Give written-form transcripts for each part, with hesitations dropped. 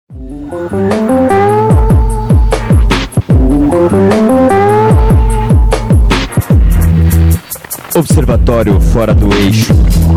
Observatório Fora do Eixo.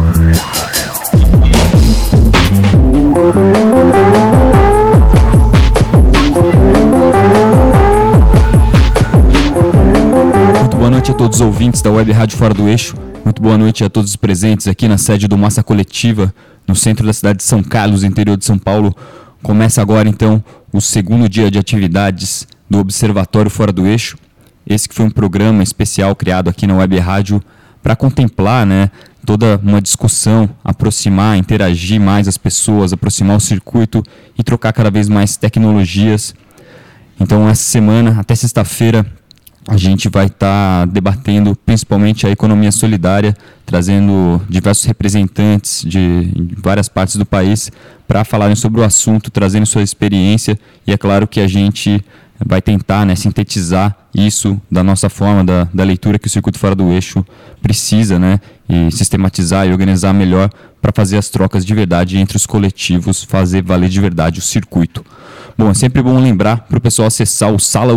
Muito boa noite a todos os ouvintes da Web Rádio Fora do Eixo. Muito boa noite a todos os presentes aqui na sede do Massa Coletiva, no centro da cidade de São Carlos, interior de São Paulo. Começa agora, então, o segundo dia de atividades do Observatório Fora do Eixo. Esse que foi um programa especial criado aqui na Web Rádio para contemplar, toda uma discussão, aproximar, interagir mais as pessoas, aproximar o circuito e trocar cada vez mais tecnologias. Então, essa semana, até sexta-feira, a gente vai estar debatendo principalmente a economia solidária, trazendo diversos representantes de várias partes do país para falarem sobre o assunto, trazendo sua experiência, e é claro que a gente vai tentar sintetizar isso da nossa forma, da leitura que o Circuito Fora do Eixo precisa, e sistematizar e organizar melhor para fazer as trocas de verdade entre os coletivos, fazer valer de verdade o circuito. Bom, é sempre bom lembrar para o pessoal acessar o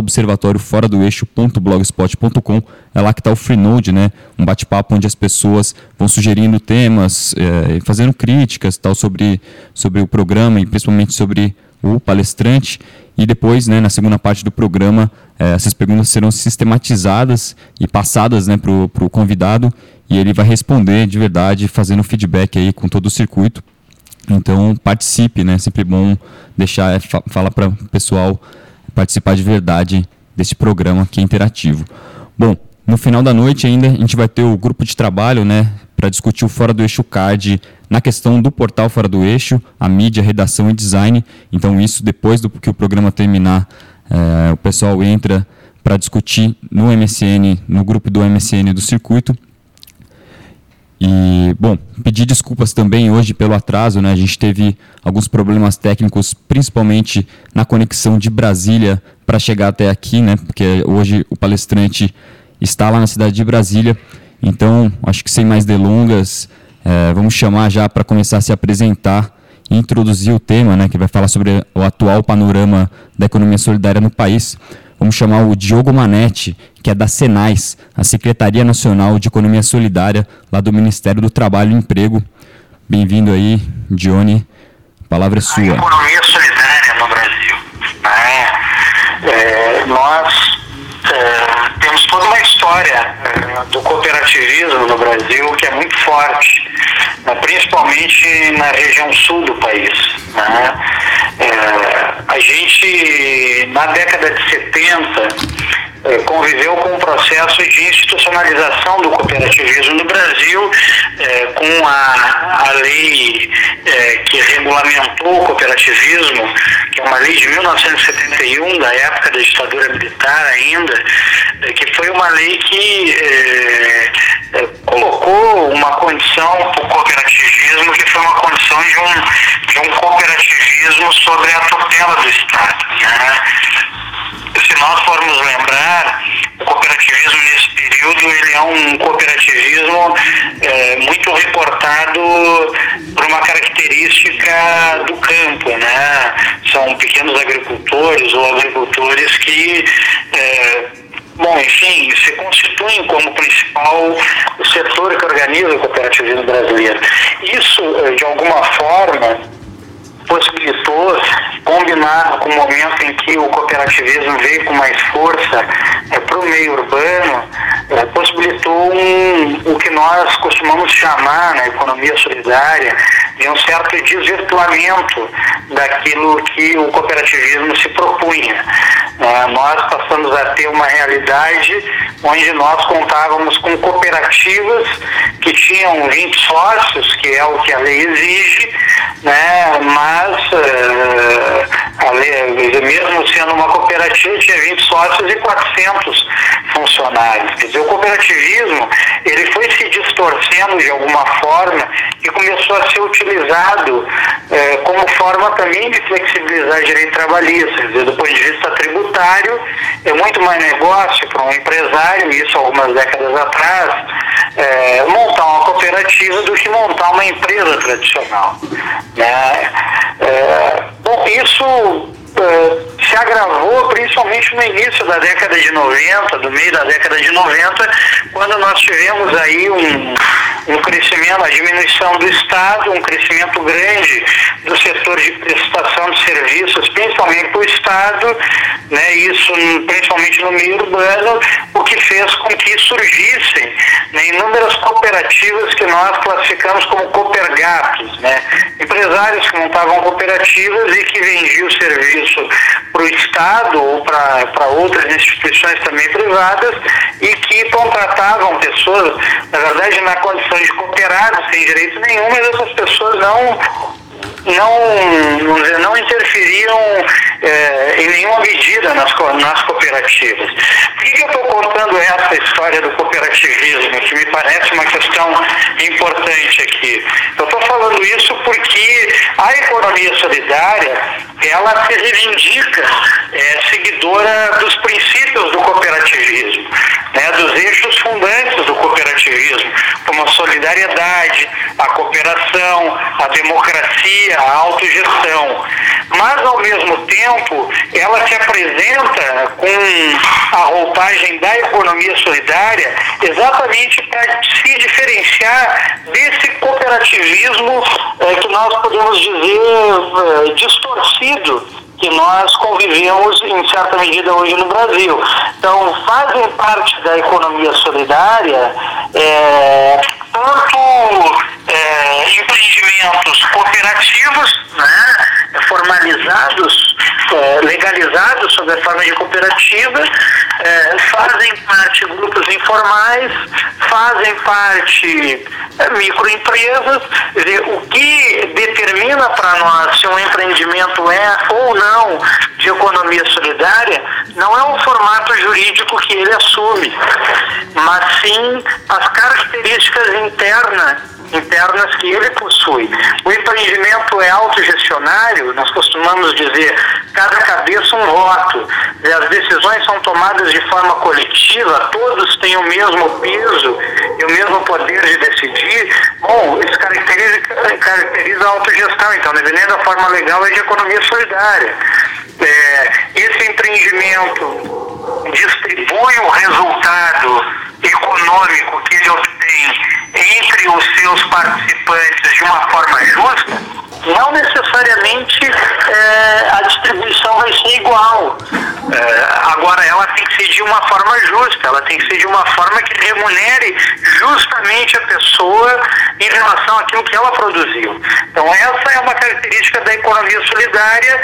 salaobservatorioforadoeixo.blogspot.com. É lá que está o Freenode, um bate-papo onde as pessoas vão sugerindo temas, fazendo críticas tal, sobre o programa e principalmente sobre o palestrante. E depois, na segunda parte do programa, essas perguntas serão sistematizadas e passadas para o convidado, e ele vai responder de verdade, fazendo feedback aí com todo o circuito. Então participe, sempre bom deixar, falar para o pessoal participar de verdade desse programa que é interativo. Bom, no final da noite ainda a gente vai ter o grupo de trabalho, para discutir o Fora do Eixo Card na questão do portal Fora do Eixo, a mídia, redação e design. Então isso, depois do que o programa terminar, o pessoal entra para discutir no MSN, no grupo do MSN do circuito. E, bom, pedir desculpas também hoje pelo atraso, a gente teve alguns problemas técnicos, principalmente na conexão de Brasília para chegar até aqui, porque hoje o palestrante está lá na cidade de Brasília. Então, acho que sem mais delongas, vamos chamar já para começar a se apresentar e introduzir o tema, que vai falar sobre o atual panorama da economia solidária no país. Vamos chamar o Diogo Manetti, que é da Senais, a Secretaria Nacional de Economia Solidária, lá do Ministério do Trabalho e Emprego. Bem-vindo aí, Dione, a palavra é sua. A economia solidária no Brasil. Nós temos toda uma história do cooperativismo no Brasil que é muito forte, principalmente na região sul do país. A gente, na década de 70, conviveu com um processo de institucionalização do cooperativismo no Brasil, com a lei que regulamentou o cooperativismo, que é uma lei de 1971, da época da ditadura militar ainda, que foi uma lei que colocou uma condição para o cooperativismo, que foi uma condição de um cooperativismo sobre a tutela do Estado. Se nós formos lembrar, o cooperativismo nesse período ele é um cooperativismo muito reportado por uma característica do campo, São pequenos agricultores ou agricultores que se constituem como principal o setor que organiza o cooperativismo brasileiro. Isso, de alguma forma, possibilitou, combinado com o momento em que o cooperativismo veio com mais força para o meio urbano, possibilitou o que nós costumamos chamar na economia solidária de um certo desvirtuamento daquilo que o cooperativismo se propunha. Nós passamos a ter uma realidade onde nós contávamos com cooperativas que tinham 20 sócios, que é o que a lei exige, mas a lei, mesmo sendo uma cooperativa, tinha 20 sócios e 400 funcionários. Quer dizer, o cooperativismo ele foi se distorcendo de alguma forma e começou a ser utilizado como forma também de flexibilizar direito trabalhista. Quer dizer, do ponto de vista tributário, é muito mais negócio para um empresário, isso algumas décadas atrás, montar uma cooperativa do que montar uma empresa tradicional. Bom, isso se agravou principalmente no início da década de 90, do meio da década de 90, quando nós tivemos aí um crescimento, a diminuição do Estado, um crescimento grande do setor de prestação de serviços, principalmente para o Estado, né, isso principalmente no meio urbano, o que fez com que surgissem, né, inúmeras cooperativas que nós classificamos como coopergatos, né, empresários que montavam cooperativas e que vendiam serviço para o Estado ou para outras instituições também privadas e que contratavam pessoas, na verdade, na condição de cooperados, sem direito nenhum, mas essas pessoas não interferiam em nenhuma medida nas cooperativas. Por que eu estou contando essa história do cooperativismo, que me parece uma questão importante aqui? Eu estou falando isso porque a economia solidária, ela se reivindica seguidora dos princípios do cooperativismo, né, dos eixos fundantes do cooperativismo, como a solidariedade, a cooperação, a democracia, a autogestão. Mas, ao mesmo tempo, ela se apresenta com a roupagem da economia solidária exatamente para se diferenciar desse cooperativismo que nós podemos dizer distorcido que nós convivemos em certa medida hoje no Brasil. Então, fazem parte da economia solidária tanto empreendimentos cooperativos, né, formalizados, legalizados sob a forma de cooperativa, fazem parte grupos informais, fazem parte microempresas. Quer dizer, o que determina para nós se um empreendimento é ou não de economia solidária não é o formato jurídico que ele assume, mas sim as características internas que ele possui. O empreendimento é autogestionário, nós costumamos dizer, cada cabeça um voto, as decisões são tomadas de forma coletiva, todos têm o mesmo peso e o mesmo poder de decidir. Bom, isso caracteriza a autogestão, então, dependendo da forma legal, é de economia solidária. Esse empreendimento distribui o resultado econômico que ele obtém entre os seus participantes de uma forma justa, não necessariamente a distribuição vai ser igual. Agora, ela tem que ser de uma forma justa, ela tem que ser de uma forma que remunere justamente a pessoa em relação àquilo que ela produziu. Então, essa é uma característica da economia solidária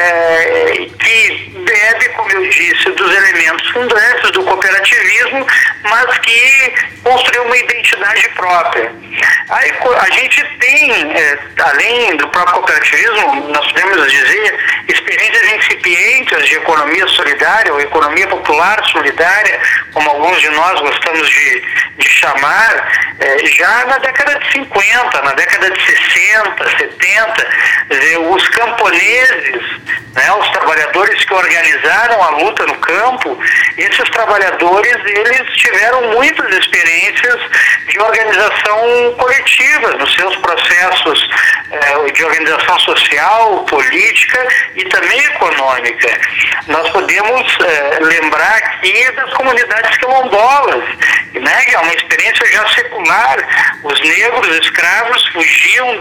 que bebe, como eu disse, dos elementos fundantes do cooperativismo, mas que construiu uma identidade própria. A gente tem, além do próprio cooperativismo, nós podemos dizer, experiências incipientes de economia solidária ou economia popular solidária, como alguns de nós gostamos de chamar, já na década de 50, na década de 60, 70, os camponeses, né, os trabalhadores que organizaram a luta no campo, esses trabalhadores, eles tiveram muitas experiências de organização coletiva nos seus processos de organização social, política e também econômica. Nós podemos lembrar aqui das comunidades quilombolas, né, que é uma experiência já secular. Os negros escravos fugiam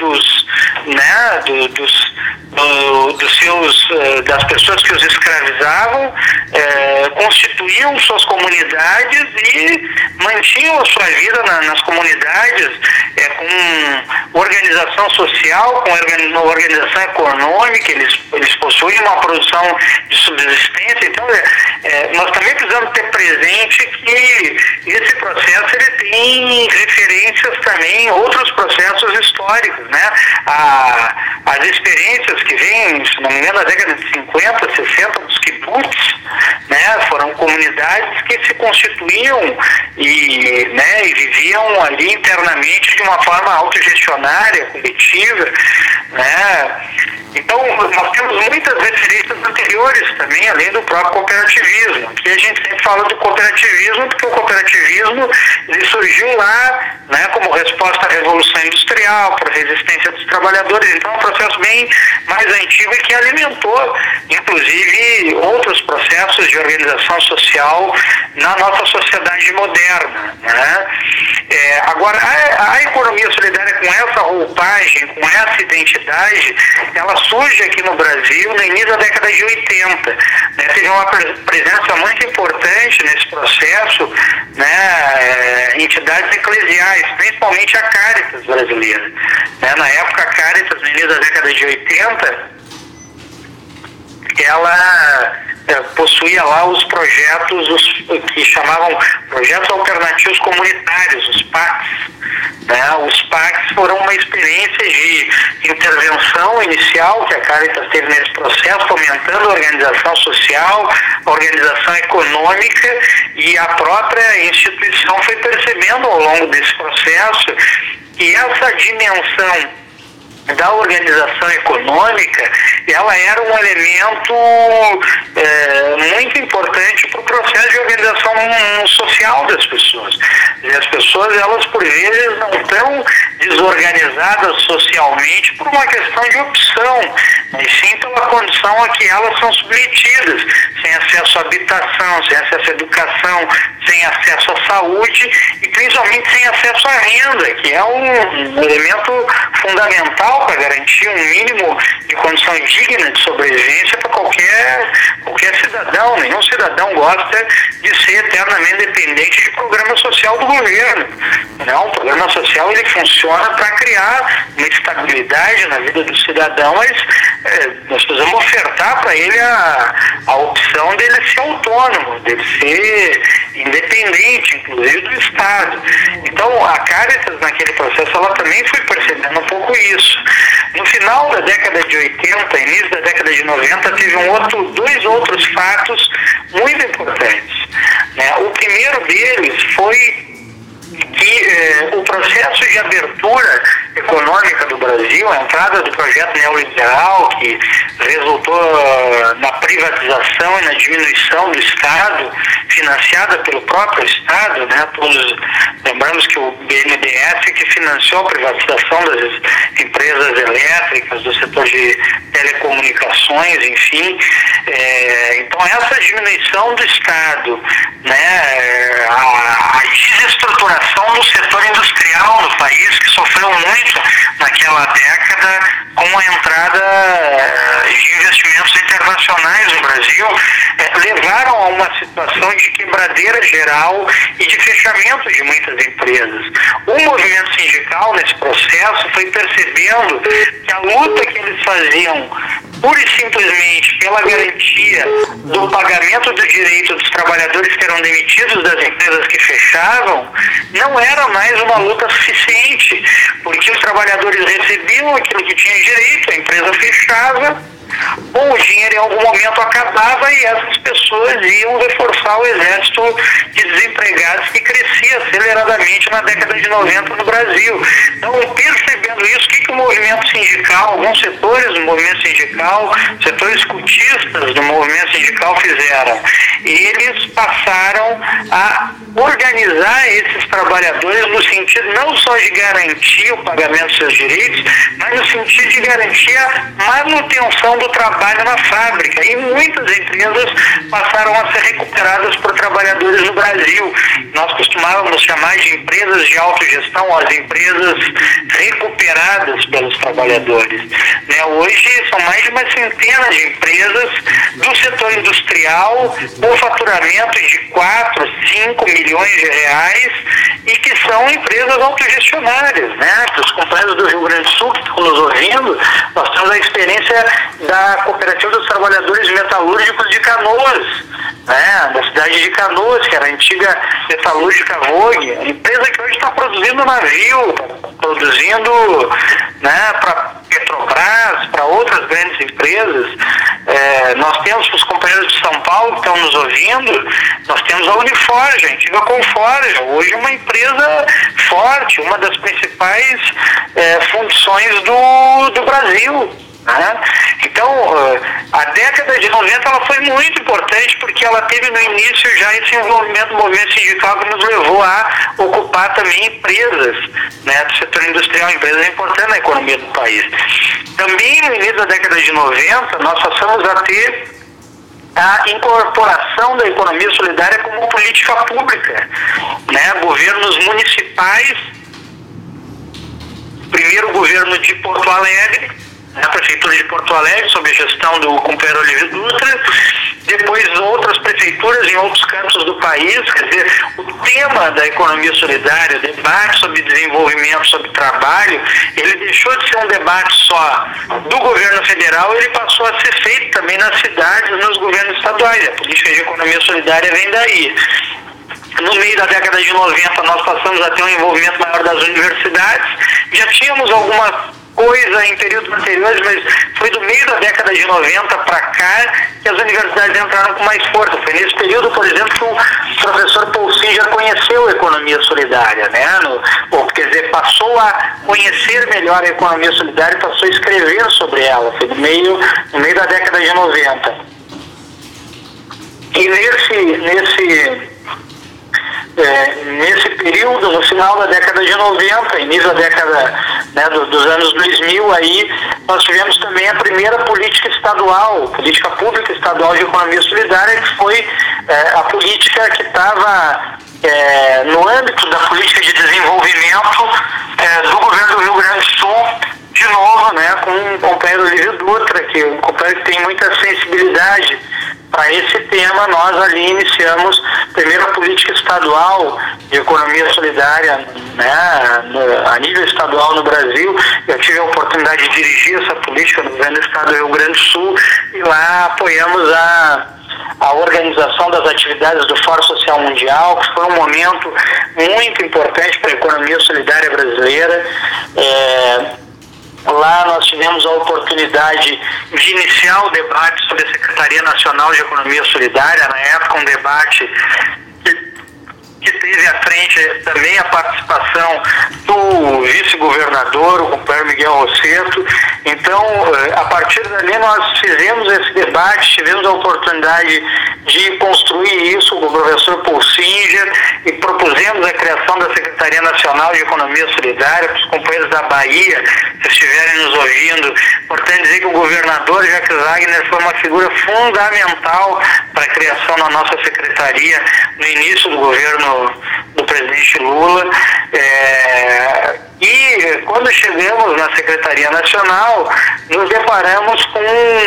das pessoas que os escravizavam, constituíam suas comunidades e mantinham a sua vida nas comunidades com organização social, com organização econômica. Eles possuem uma produção de subsistência. Então, nós também precisamos ter presente que esse processo ele tem referências também em outros processos históricos, né? As experiências que vêm, se não me engano, na década de 50, 60, dos kibbutz, né? Foram comunidades que se constituíam e viviam ali internamente de uma forma autogestionária, coletiva, né? Então, nós temos muitas referências anteriores também, além do próprio cooperativismo. Aqui a gente sempre fala do cooperativismo, porque o cooperativismo cooperativismo ele surgiu lá, né, como resposta à Revolução Industrial, para a resistência dos trabalhadores. Então é um processo bem mais antigo e que alimentou, inclusive, outros processos de organização social na nossa sociedade moderna, né? Agora, a economia solidária com essa roupagem, com essa identidade, ela surge aqui no Brasil no início da década de 80. Né? Teve uma presença muito importante nesse processo, né? Entidades eclesiais, principalmente a Caritas brasileira. Né? Na época, a Caritas, no início da década de 80, ela possuía lá os projetos, que chamavam Projetos Alternativos Comunitários, os PACs. Né? Os PACs foram uma experiência de intervenção inicial que a Caritas teve nesse processo, fomentando a organização social, a organização econômica, e a própria instituição foi percebendo ao longo desse processo que essa dimensão da organização econômica, ela era um elemento muito importante para o processo de organização social das pessoas. E as pessoas, elas por vezes não estão desorganizadas socialmente por uma questão de opção, mas sim pela condição a que elas são submetidas, sem acesso à habitação, sem acesso à educação, sem acesso à saúde e principalmente sem acesso à renda, que é um elemento fundamental para garantir um mínimo de condição digna de sobrevivência para qualquer cidadão. Nenhum cidadão gosta de ser eternamente dependente de programa social do governo. Não, o programa social ele funciona para criar uma estabilidade na vida do cidadão, mas nós precisamos ofertar para ele a opção dele ser autônomo, dele ser independente, inclusive do Estado. Então, a Caritas, naquele processo, ela também foi percebendo um pouco isso. No final da década de 80, início da década de 90, teve dois outros fatos muito importantes. Né? O primeiro deles foi que o processo de abertura econômica do Brasil, a entrada do projeto neoliberal, que resultou na privatização e na diminuição do Estado, financiada pelo próprio Estado, né? Lembramos que o BNDES que financiou a privatização das empresas elétricas, do setor de telecomunicações, enfim. Então, essa diminuição do Estado, né? A desestruturação do setor industrial no país, que sofreu muito naquela década com a entrada de investimentos internacionais no Brasil, levaram a uma situação de quebradeira geral e de fechamento de muitas empresas. O movimento sindical, nesse processo, foi percebendo que a luta que eles faziam pura e simplesmente pela garantia do pagamento do direito dos trabalhadores que eram demitidos das empresas que fechavam, não era mais uma luta suficiente, porque os trabalhadores recebiam aquilo que tinham direito, a empresa fechava, ou o dinheiro em algum momento acabava e essas pessoas iam reforçar o exército de desempregados que crescia aceleradamente na década de 90 no Brasil. Então, percebendo isso, o que o movimento sindical, alguns setores do movimento sindical, setores cultistas do movimento sindical fizeram? Eles passaram a organizar esses trabalhadores no sentido não só de garantir o pagamento dos seus direitos, mas no sentido de garantir a manutenção do trabalho na fábrica. E muitas empresas passaram a ser recuperadas por trabalhadores no Brasil. Nós costumávamos chamar de empresas de autogestão, as empresas recuperadas pelos trabalhadores. Né? Hoje são mais de uma centena de empresas do setor industrial com faturamento de 4, 5 milhões de reais e que são empresas autogestionárias. Né? Os companheiros do Rio Grande do Sul que estão nos ouvindo, nós temos a experiência da Cooperativa dos Trabalhadores Metalúrgicos de Canoas, né? Da cidade de Canoas, que era a antiga metalúrgica Vogue, a empresa que hoje está produzindo navio, produzindo, né, para Petrobras, para outras grandes empresas. Nós temos os companheiros de São Paulo que estão nos ouvindo, nós temos a Uniforge, a antiga Conforja, hoje uma empresa forte, uma das principais funções do Brasil. Né? Então, a década de 90 ela foi muito importante porque ela teve no início já esse envolvimento do movimento sindical que nos levou a ocupar também empresas, né, do setor industrial, empresas importantes na economia do país. Também no início da década de 90 nós passamos a ter a incorporação da economia solidária como política pública, né? Governos municipais, primeiro o governo de Porto Alegre, a Prefeitura de Porto Alegre, sob a gestão do companheiro Olívio Dutra, depois outras prefeituras em outros cantos do país. Quer dizer, o tema da economia solidária, o debate sobre desenvolvimento, sobre trabalho, ele deixou de ser um debate só do governo federal, ele passou a ser feito também nas cidades, nos governos estaduais. A política de economia solidária vem daí. No meio da década de 90, nós passamos a ter um envolvimento maior das universidades. Já tínhamos alguma coisa em períodos anteriores, mas foi do meio da década de 90 para cá que as universidades entraram com mais força. Foi nesse período, por exemplo, que o professor Paul Singer conheceu a economia solidária, né? Quer dizer, passou a conhecer melhor a economia solidária e passou a escrever sobre ela. Foi no meio da década de 90. E nesse período, no final da década de 90, início da década, né, dos anos 2000, aí nós tivemos também a primeira política pública estadual de economia solidária, que foi a política que estava no âmbito da política de desenvolvimento do governo do Rio Grande do Sul, de novo, né, com o companheiro Olívio Dutra, que é um companheiro que tem muita sensibilidade para esse tema. Nós ali iniciamos a primeira política estadual de economia solidária, né, a nível estadual no Brasil. Eu tive a oportunidade de dirigir essa política no governo do estado do Rio Grande do Sul e lá apoiamos a organização das atividades do Fórum Social Mundial, que foi um momento muito importante para a economia solidária brasileira. Lá nós tivemos a oportunidade de iniciar o debate sobre a Secretaria Nacional de Economia Solidária, na época um debate que teve à frente também a participação do vice-governador, o companheiro Miguel Rosseto. Então, a partir dali nós fizemos esse debate, tivemos a oportunidade de construir isso com o professor Paul Singer e propusemos a criação da Secretaria Nacional de Economia Solidária. Para os companheiros da Bahia, se estiverem nos ouvindo, importante dizer que o governador Jacques Wagner foi uma figura fundamental para a criação da nossa secretaria no início do governo do presidente Lula. E quando chegamos na Secretaria Nacional, nos deparamos com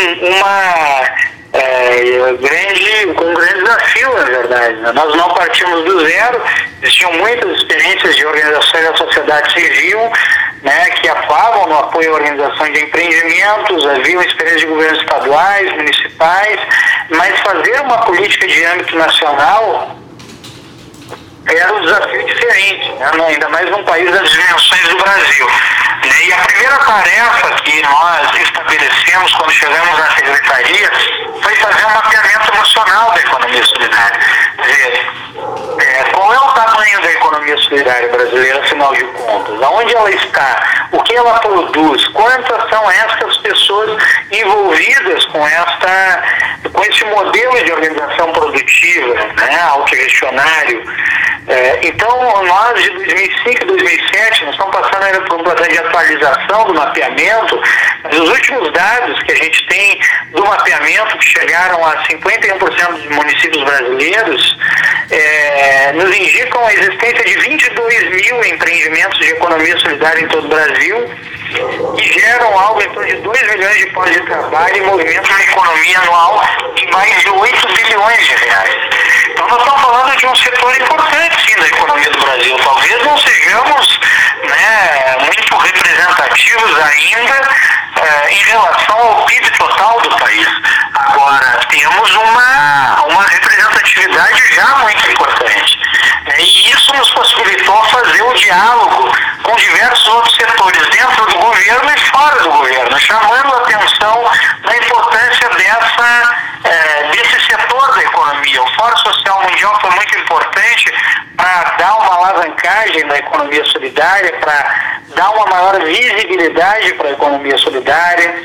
um grande desafio, na verdade. Nós não partimos do zero, existiam muitas experiências de organizações da sociedade civil, né, que atuavam no apoio à organização de empreendimentos, havia experiências de governos estaduais, municipais, mas fazer uma política de âmbito nacional era um desafio diferente, né? Ainda mais num país das dimensões do Brasil. E a primeira tarefa que nós estabelecemos quando chegamos na Secretaria foi fazer um mapeamento nacional da economia solidária. Quer dizer, qual é o tamanho da economia solidária brasileira, afinal de contas? Aonde ela está? O que ela produz? Quantas são essas pessoas envolvidas com esse modelo de organização produtiva, né, autogestionário? Então, nós de 2005 e 2007, nós estamos passando ainda por um processo de atualização do mapeamento, mas os últimos dados que a gente tem do mapeamento, que chegaram a 51% dos municípios brasileiros, nos indicam a existência de 22 mil empreendimentos de economia solidária em todo o Brasil, que geram algo em torno de 2 milhões de postos de trabalho e movimentam uma economia anual de mais de 8 bilhões de reais. Então nós estamos falando de um setor importante, sim, da economia do Brasil. Talvez não sejamos, né, muito representativos ainda em relação ao PIB total do país. Agora, temos uma representatividade já muito importante. E isso nos possibilitou fazer um diálogo com diversos outros setores dentro do governo e fora do governo, chamando a atenção da importância desse setor da economia. O Fórum Social Mundial foi muito importante para dar uma alavancagem na economia solidária, para dar uma maior visibilidade para a economia solidária.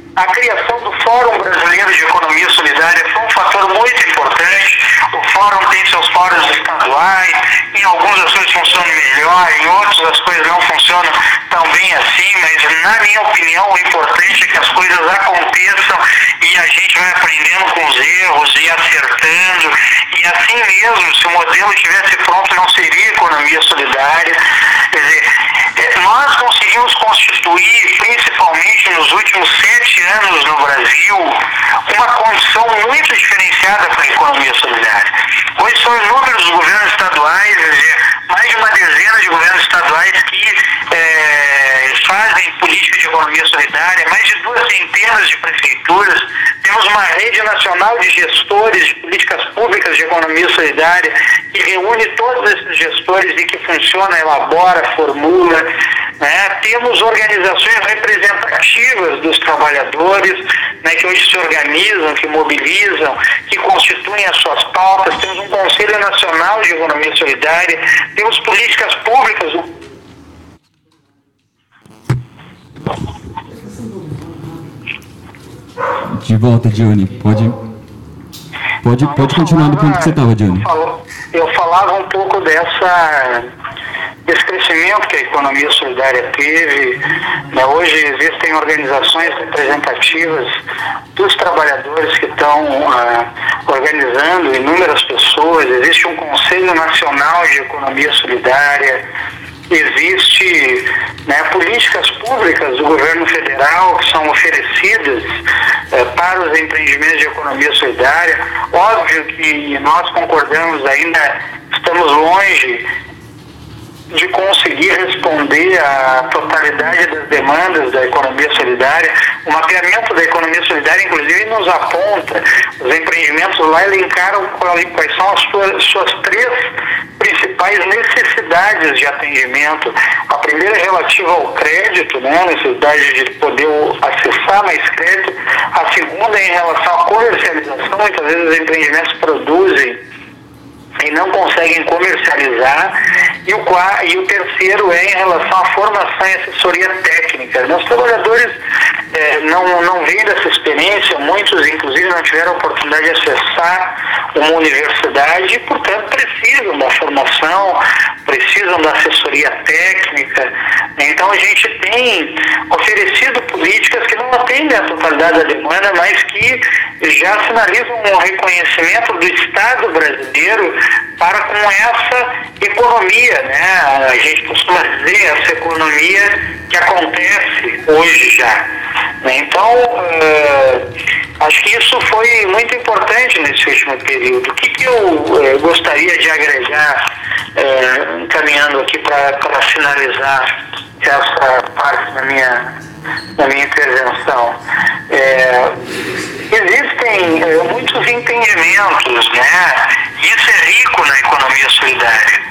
A criação do Fórum Brasileiro de Economia Solidária foi um fator muito importante. O Fórum tem seus fóruns estaduais, em alguns as coisas funcionam melhor, em outros as coisas não funcionam tão bem assim, mas na minha opinião o importante é que as coisas aconteçam e a gente vai aprendendo com os erros e acertando, e assim mesmo, se o modelo estivesse pronto, não seria economia solidária. Quer dizer, nós conseguimos constituir, principalmente nos últimos 7 anos no Brasil, uma condição muito diferenciada para a economia solidária. Hoje são inúmeros os governos estaduais, mais de uma dezena de governos estaduais que fazem política de economia solidária, mais de 2 centenas de prefeituras. Temos uma rede nacional de gestores de políticas públicas de economia solidária que reúne todos esses gestores e que funciona, elabora, formula. Temos organizações representativas dos trabalhadores, que hoje se organizam, que mobilizam, que constituem as suas pautas. Temos um Conselho Nacional de Economia Solidária, temos políticas públicas. De volta, Johnny. Pode continuar do ponto que você estava, Johnny. Eu falava um pouco desse crescimento que a economia solidária teve. Hoje existem organizações representativas dos trabalhadores que estão organizando inúmeras pessoas. Existe um Conselho Nacional de Economia Solidária. Existe políticas públicas do governo federal que são oferecidas para os empreendimentos de economia solidária. Óbvio que nós concordamos, ainda estamos longe de conseguir responder à totalidade das demandas da economia solidária. O mapeamento da economia solidária, inclusive, nos aponta, os empreendimentos lá elencaram quais são as suas 3 principais necessidades de atendimento. A primeira é relativa ao crédito, a necessidade de poder acessar mais crédito. A segunda é em relação à comercialização. Muitas vezes os empreendimentos produzem e não conseguem comercializar, e o terceiro é em relação à formação e assessoria técnica. Os trabalhadores não vêm dessa experiência, muitos inclusive não tiveram a oportunidade de acessar uma universidade e, portanto, precisam da formação, precisam da assessoria técnica. Então a gente tem oferecido políticas que não atendem a totalidade da demanda, mas que já sinalizam um reconhecimento do Estado brasileiro para com essa economia, a gente costuma dizer, essa economia que acontece hoje já. Então, acho que isso foi muito importante nesse último período. O que eu gostaria de agregar, encaminhando aqui para finalizar essa parte da minha intervenção? Existem muitos entendimentos, isso é rico na economia solidária.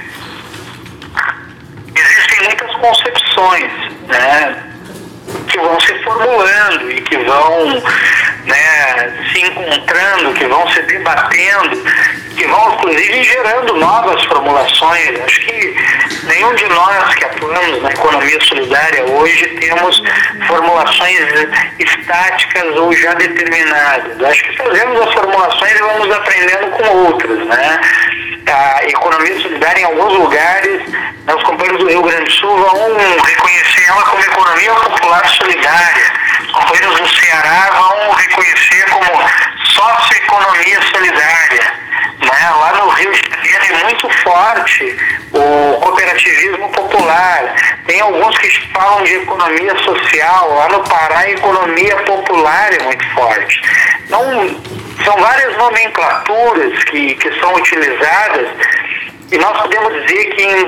Existem muitas concepções, que vão se formulando e que vão se encontrando, que vão se debatendo, que vão inclusive gerando novas formulações. Acho que nenhum de nós que atuamos na economia solidária hoje temos formulações estáticas ou já determinadas. Acho que fazemos as formulações e vamos aprendendo com outras, A economia solidária, em alguns lugares, os companheiros do Rio Grande do Sul vão reconhecer ela como economia popular solidária. Os companheiros do Ceará vão reconhecer como socioeconomia solidária. Lá no Rio de Janeiro é muito forte o cooperativismo popular. Tem alguns que falam de economia social. Lá no Pará, a economia popular é muito forte. Então, são várias nomenclaturas que são utilizadas, e nós podemos dizer que em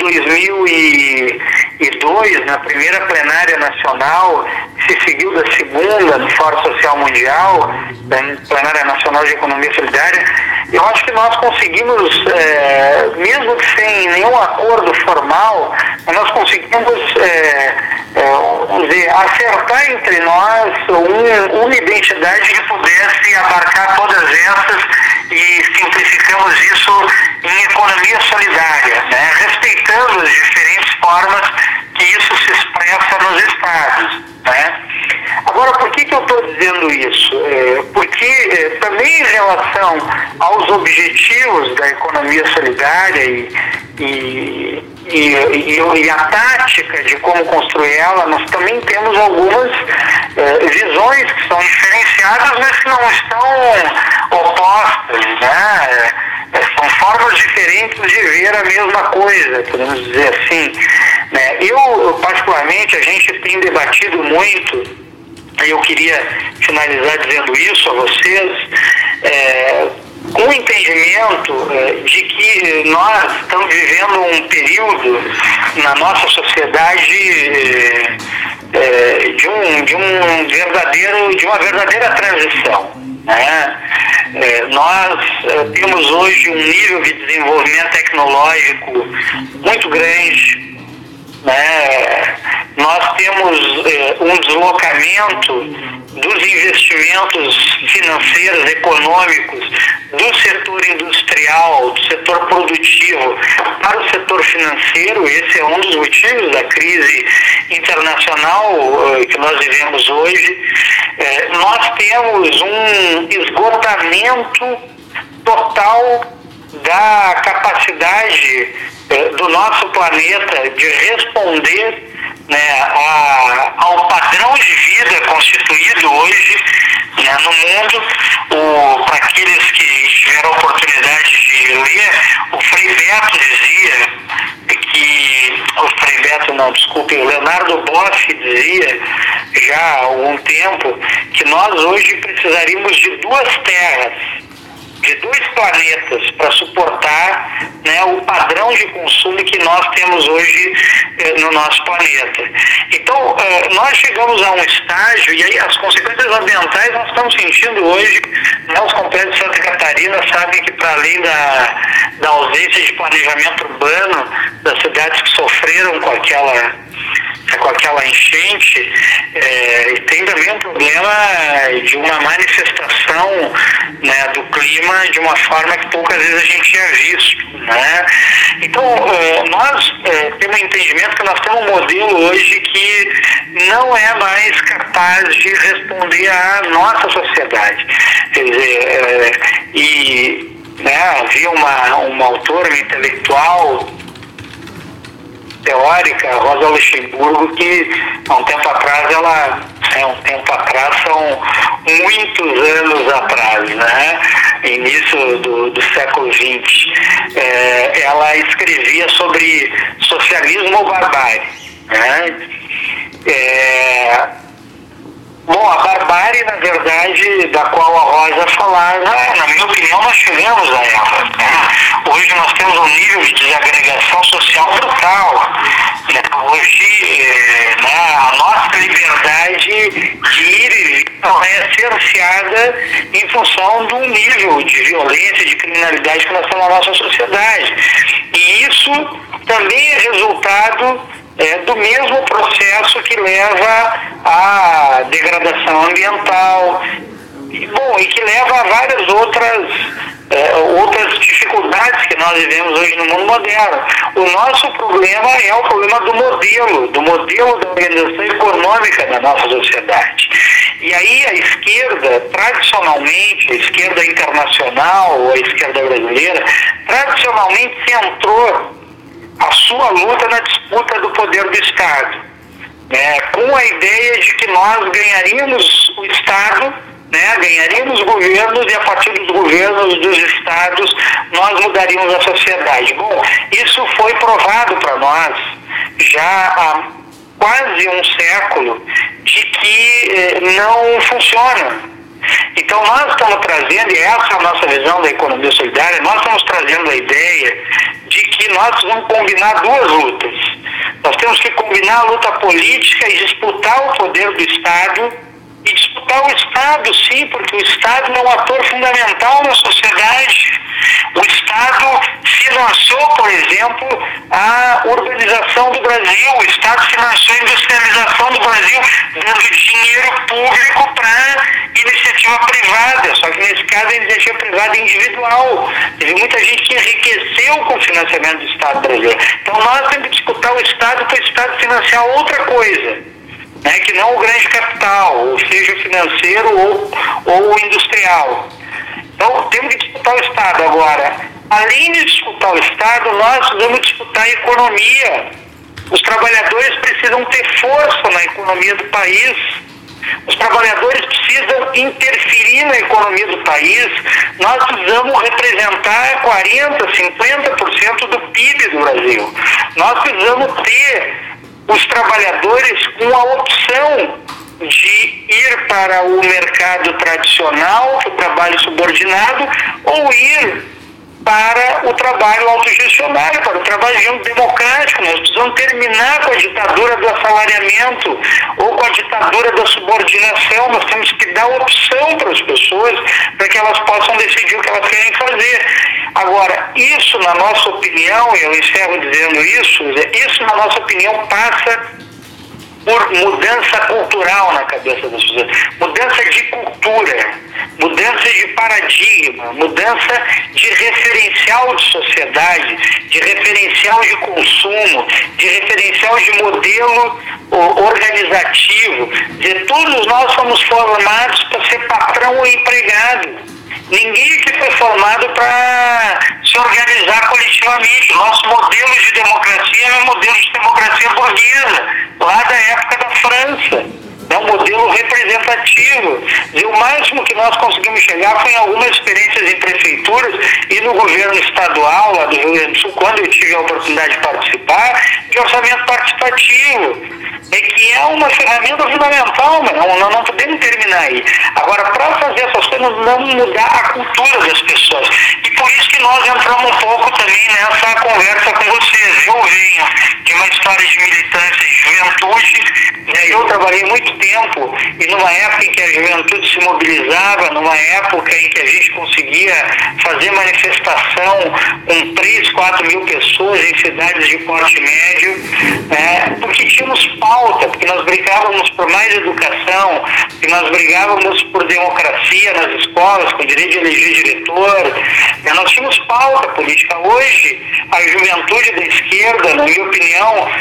2002, na primeira plenária nacional, se seguiu da segunda no Fórum Social Mundial, da plenária nacional de economia solidária, eu acho que nós conseguimos, mesmo que sem nenhum acordo formal, nós conseguimos, vamos dizer, acertar entre nós uma identidade que pudesse abarcar todas essas, e simplificamos isso em economia solidária, respeitando as diferentes formas que isso se expressa nos estados. Agora, por que que eu estou dizendo isso? Porque também em relação aos objetivos da economia solidária e a tática de como construir ela, nós também temos algumas visões que são diferenciadas, mas que não estão opostas, né? São formas diferentes de ver a mesma coisa, podemos dizer assim, né? Eu, particularmente, a gente tem debatido muito, e eu queria finalizar dizendo isso a vocês, com o entendimento de que nós estamos vivendo um período na nossa sociedade de uma verdadeira transição, né? Nós temos hoje um nível de desenvolvimento tecnológico muito grande, né? Nós temos um deslocamento dos investimentos financeiros, econômicos, do setor industrial, do setor produtivo para o setor financeiro. Esse é um dos motivos da crise internacional que nós vivemos hoje. Nós temos um esgotamento total da capacidade do nosso planeta de responder, né, ao padrão de vida constituído hoje, né, no mundo. Para aqueles que tiveram a oportunidade de ler, o Frei Beto dizia que... o Leonardo Boff dizia já há algum tempo que nós hoje precisaríamos de 2 terras, de 2 planetas para suportar, né, o padrão de consumo que nós temos hoje no nosso planeta. Então, nós chegamos a um estágio, e aí as consequências ambientais nós estamos sentindo hoje, né? Os complexos de Santa Catarina sabem que, para além da ausência de planejamento urbano das cidades que sofreram com aquela enchente, tem também um problema de uma manifestação, né, do clima de uma forma que poucas vezes a gente tinha visto, né? Então, nós temos um entendimento que nós temos um modelo hoje que não é mais capaz de responder à nossa sociedade. Quer dizer, havia uma autora, uma intelectual teórica, Rosa Luxemburgo, que há um tempo atrás, são muitos anos atrás, né? Início do século XX, ela escrevia sobre socialismo ou barbárie, né? A barbárie, na verdade, da qual a Rosa falava, na minha opinião, nós chegamos a ela, né? Hoje nós temos um nível de desagregação social brutal, né? Hoje, a nossa liberdade de ir e vir é cerceada em função do nível de violência, de criminalidade que nós temos na nossa sociedade. E isso também é resultado do mesmo processo que leva à degradação ambiental, e que leva a várias outras dificuldades que nós vivemos hoje no mundo moderno. O nosso problema é o problema do modelo da organização econômica da nossa sociedade. E aí a esquerda, tradicionalmente, a esquerda internacional ou a esquerda brasileira, tradicionalmente centrou a sua luta na disputa do poder do Estado, né, com a ideia de que nós ganharíamos o Estado, né, ganharíamos governos, e a partir dos governos dos Estados nós mudaríamos a sociedade. Bom, isso foi provado para nós já há quase um século de que não funciona. Então nós estamos trazendo, e essa é a nossa visão da economia solidária, nós estamos trazendo a ideia de que nós vamos combinar 2 lutas. Nós temos que combinar a luta política e disputar o poder do Estado, e disputar o Estado, sim, porque o Estado é um ator fundamental na sociedade. O Estado financiou, por exemplo, a urbanização do Brasil, o Estado financiou a industrialização do Brasil, dando dinheiro público para iniciativa privada, só que nesse caso a iniciativa privada individual. Teve muita gente que enriqueceu com o financiamento do Estado brasileiro. Então nós temos que disputar o Estado para o Estado financiar outra coisa, né, que não o grande capital, ou seja, financeiro ou industrial. Então, temos que disputar o Estado. Agora, além de disputar o Estado, nós vamos disputar a economia. Os trabalhadores precisam ter força na economia do país. Os trabalhadores precisam interferir na economia do país. Nós precisamos representar 40%, 50% do PIB do Brasil. Nós precisamos ter os trabalhadores com a opção de ir para o mercado tradicional, o trabalho subordinado, ou ir para o trabalho autogestionário, para o trabalho democrático. Nós precisamos terminar com a ditadura do assalariamento ou com a ditadura da subordinação. Nós temos que dar opção para as pessoas para que elas possam decidir o que elas querem fazer. Agora, isso, na nossa opinião, e eu encerro dizendo isso na nossa opinião passa por mudança cultural na cabeça das pessoas, mudança de cultura, mudança de paradigma, mudança de referencial de sociedade, de referencial de consumo, de referencial de modelo organizativo. Todos nós somos formados para ser patrão ou empregado. Ninguém aqui foi formado para se organizar coletivamente. Nosso modelo de democracia é um modelo de democracia burguesa, lá da época da França. É um modelo representativo. E o máximo que nós conseguimos chegar foi em algumas experiências em prefeituras e no governo estadual, lá do Rio Grande do Sul, quando eu tive a oportunidade de participar, de orçamento participativo. Que é uma ferramenta fundamental, mas nós não podemos terminar aí. Agora, para fazer essas coisas, nós vamos mudar a cultura das pessoas. E por isso que nós entramos um pouco também nessa conversa com vocês. Eu venho de uma história de militância e juventude, né? Eu trabalhei muito tempo e numa época em que a juventude se mobilizava, numa época em que a gente conseguia fazer manifestação com 3, 4 mil pessoas em cidades de porte médio, né? Porque tínhamos pauta, porque nós brigávamos por mais educação, porque nós brigávamos por democracia nas escolas, com direito de eleger diretor, né? Nós tínhamos pauta política. Hoje, a juventude da esquerda, na minha opinião,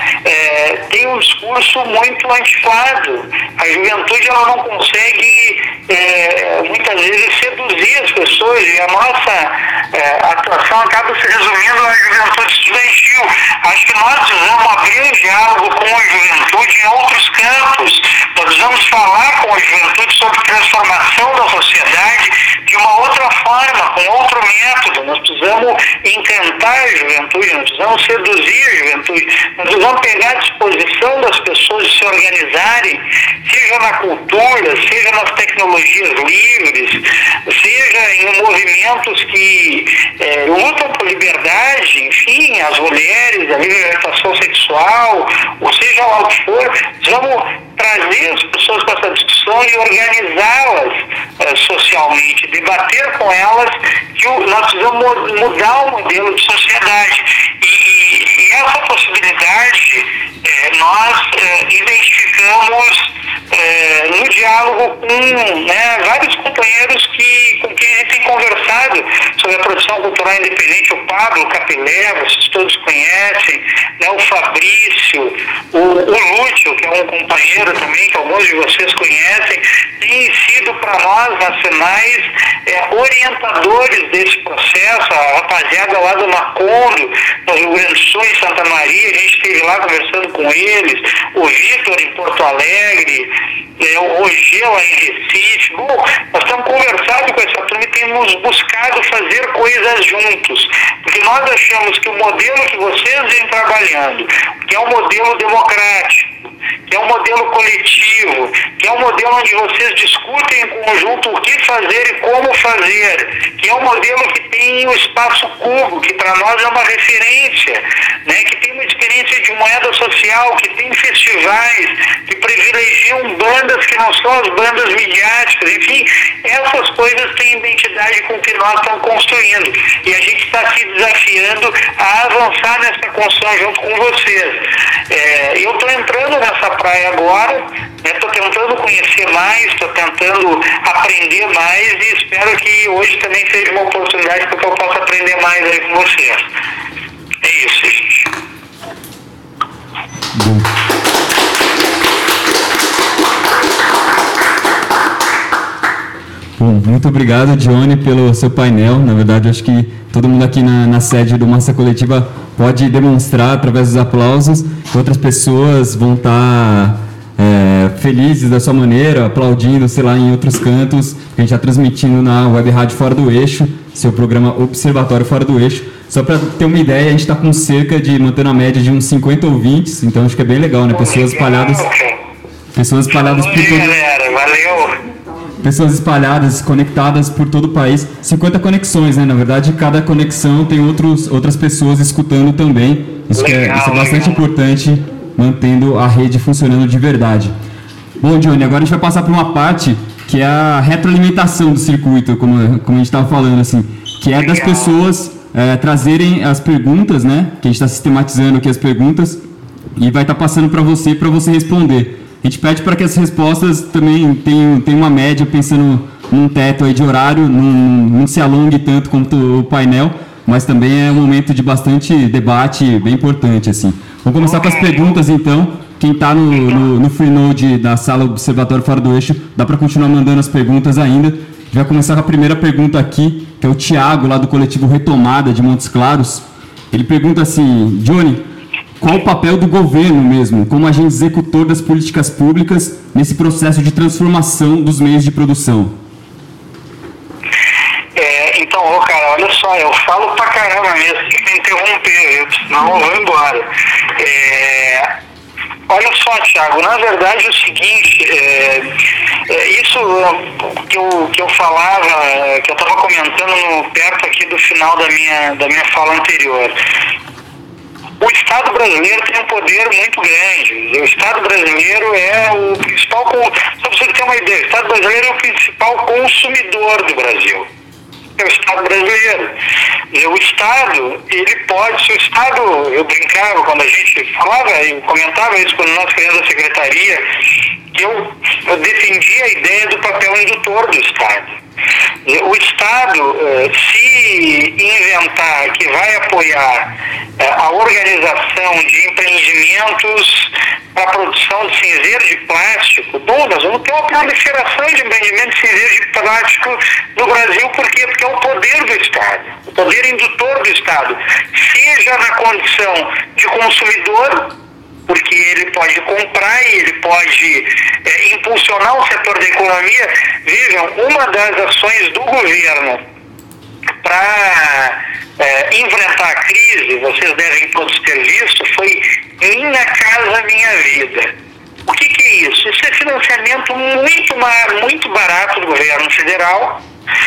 tem um discurso muito antiquado. A juventude ela não consegue, muitas vezes, seduzir as pessoas, e a nossa atuação acaba se resumindo à juventude estudantil. Acho que nós precisamos abrir um diálogo com a juventude em outros campos. Nós precisamos falar com a juventude sobre transformação da sociedade de uma outra forma, com outro método. Nós precisamos encantar a juventude, nós precisamos seduzir a juventude, nós precisamos pegar a disposição das pessoas de se organizarem, seja na cultura, seja nas tecnologias livres, seja em movimentos que lutam por liberdade, enfim, as mulheres, a libertação sexual, ou seja lá o que for. Vamos trazer as pessoas para essa discussão e organizá-las socialmente, debater com elas que nós precisamos mudar o modelo de sociedade. E essa possibilidade nós identificamos no diálogo com vários companheiros com quem a gente tem conversado sobre a produção cultural independente. O Pablo Capilé, vocês todos conhecem, né? O Fabrício, o Lúcio, que é um companheiro também, que alguns de vocês conhecem, tem sido para nós, nacionais, orientadores desse processo. A rapaziada lá do Macondo, no Rio Grande do Sul, em Santa Maria, a gente esteve lá conversando com eles, o Vitor em Porto Alegre, o Rogel lá em Recife. Bom, nós estamos conversando com essa turma e temos buscado fazer coisas juntos, porque nós achamos que o modelo que vocês vêm trabalhando, que é um modelo democrático, que é um modelo coletivo, que é um modelo onde vocês discutem em conjunto o que fazer e como fazer, que é um modelo que tem o espaço Cubo, que para nós é uma referência, né? Que tem uma experiência de moeda social, que tem festivais, que privilegiam bandas que não são as bandas midiáticas. Enfim, essas coisas têm identidade com o que nós estamos construindo, e a gente está se desafiando a avançar nessa construção junto com vocês. Eu estou entrando nessa praia agora, estou tentando conhecer mais, estou tentando aprender mais, e espero que hoje também seja uma oportunidade para que eu possa aprender mais aí com vocês. É isso, gente. Bom, muito obrigado, Johnny, pelo seu painel. Na verdade, acho que todo mundo aqui na sede do Massa Coletiva pode demonstrar, através dos aplausos, que outras pessoas vão estar felizes da sua maneira, aplaudindo, sei lá, em outros cantos. A gente está transmitindo na Web Rádio Fora do Eixo, seu programa Observatório Fora do Eixo. Só para ter uma ideia, a gente está com cerca de, mantendo a média de uns 50 ouvintes, então acho que é bem legal, né? Pessoas espalhadas por todo... Valeu! Pessoas espalhadas, conectadas por todo o país. 50 conexões, né? Na verdade, cada conexão tem outras pessoas escutando também. Isso é bastante importante, mantendo a rede funcionando de verdade. Bom, Johnny, agora a gente vai passar por uma parte que é a retroalimentação do circuito, como a gente estava falando, assim, que é das pessoas trazerem as perguntas, né? Que a gente está sistematizando aqui as perguntas e vai estar passando para você responder. A gente pede para que as respostas também tenham uma média, pensando num teto aí de horário, não se alongue tanto quanto o painel, mas também é um momento de bastante debate, bem importante, assim. Vamos começar com as perguntas, então. Quem está no Freenode da sala Observatório Fora do Eixo, dá para continuar mandando as perguntas ainda. A gente vai começar com a primeira pergunta aqui, que é o Tiago, lá do coletivo Retomada, de Montes Claros. Ele pergunta assim: Johnny, qual o papel do governo mesmo, como agente executor das políticas públicas, nesse processo de transformação dos meios de produção? Então, cara, olha só, eu falo pra caramba mesmo, tem que interromper, senão eu vou embora. Olha só, Thiago, na verdade é o seguinte, isso que eu falava, que eu estava comentando perto aqui do final da minha fala anterior. O Estado brasileiro tem um poder muito grande. O Estado brasileiro é o principal... Só para você ter uma ideia, o Estado brasileiro é o principal consumidor do Brasil. É o Estado brasileiro. E o Estado, ele pode... Se o Estado... Eu brincava quando a gente falava, eu comentava isso quando nós criamos a secretaria, que eu defendia a ideia do papel indutor do Estado. O Estado, se inventar que vai apoiar a organização de empreendimentos para a produção de cinzeiro de plástico, bom, nós vamos ter uma proliferação de empreendimentos de cinzeiro de plástico no Brasil. Por quê? Porque é o poder do Estado, o poder indutor do Estado, seja na condição de consumidor, porque ele pode comprar e ele pode impulsionar o setor da economia. Vejam, uma das ações do governo para enfrentar a crise, vocês devem todos ter visto, foi Minha Casa Minha Vida. O que é isso? Isso é financiamento muito barato do governo federal.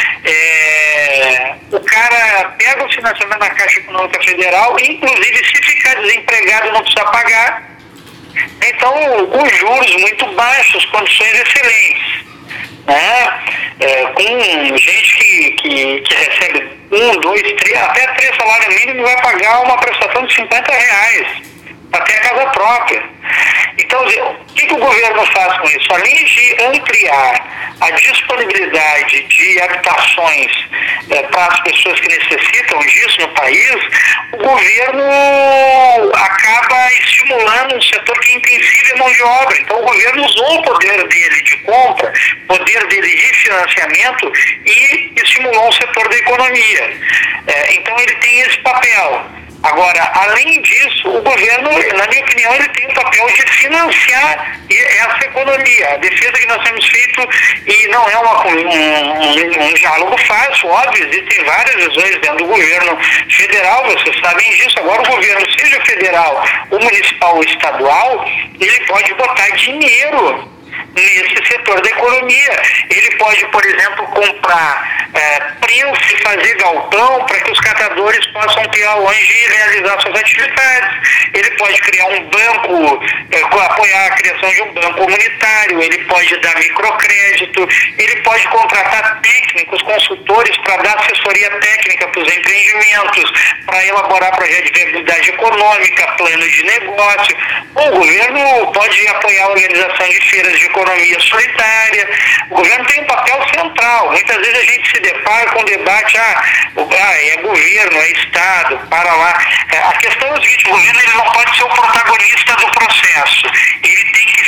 O cara pega o financiamento da Caixa Econômica Federal, inclusive se ficar desempregado não precisa pagar. Então, com juros muito baixos, condições excelentes, né? Com gente que recebe 1, 2, 3, até 3 salários mínimos, vai pagar uma prestação de R$50 para ter a casa própria. Então, o que o governo faz com isso? Além de ampliar a disponibilidade de habitações para as pessoas que necessitam disso no país, o governo acaba estimulando um setor que, em princípio, é mão de obra. Então, o governo usou o poder dele de compra, poder dele de financiamento e estimulou o setor da economia. Então, ele tem esse papel. Agora, além disso, o governo, na minha opinião, ele tem o papel de financiar essa economia. A defesa que nós temos feito, e não é um diálogo fácil, óbvio, existem várias visões dentro do governo federal, vocês sabem disso. Agora, o governo, seja federal, ou municipal ou estadual, ele pode botar dinheiro nesse setor da economia. Ele pode, por exemplo, comprar prensa e fazer galpão para que os catadores possam ter onde realizar suas atividades. Ele pode criar um banco, apoiar a criação de um banco comunitário, ele pode dar microcrédito, ele pode contratar técnicos, consultores para dar assessoria técnica para os empreendimentos, para elaborar projetos de viabilidade econômica, planos de negócio. O governo pode apoiar a organização de feiras de economia solidária. O governo tem um papel central. Muitas vezes a gente se depara com o debate, é governo, é Estado, para lá. A questão é o seguinte: o governo ele não pode ser o protagonista do processo. Ele tem que ser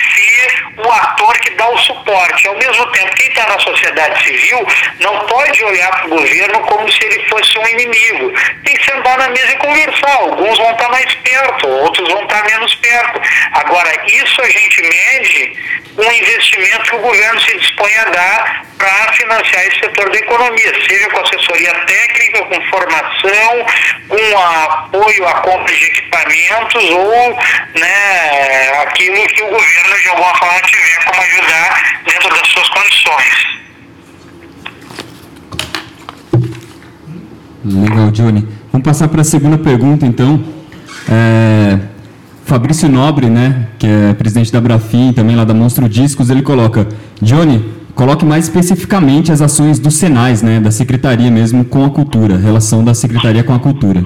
o ator que dá o suporte. Ao mesmo tempo, quem está na sociedade civil não pode olhar para o governo como se ele fosse um inimigo. Tem que sentar na mesa e conversar. Alguns vão estar mais perto, outros vão estar menos perto. Agora, isso a gente mede com o investimento que o governo se dispõe a dar para financiar esse setor da economia, seja com assessoria técnica, com formação, com apoio à compra de equipamentos ou, né, aquilo que o governo de alguma forma tiver como ajudar dentro das suas condições. Legal, Johnny. Vamos passar para a segunda pergunta, então. Fabrício Nobre, né, que é presidente da Brafim, também lá da Monstro Discos, ele coloca: Johnny, coloque mais especificamente as ações do Senais, né, da Secretaria mesmo com a cultura, relação da Secretaria com a cultura.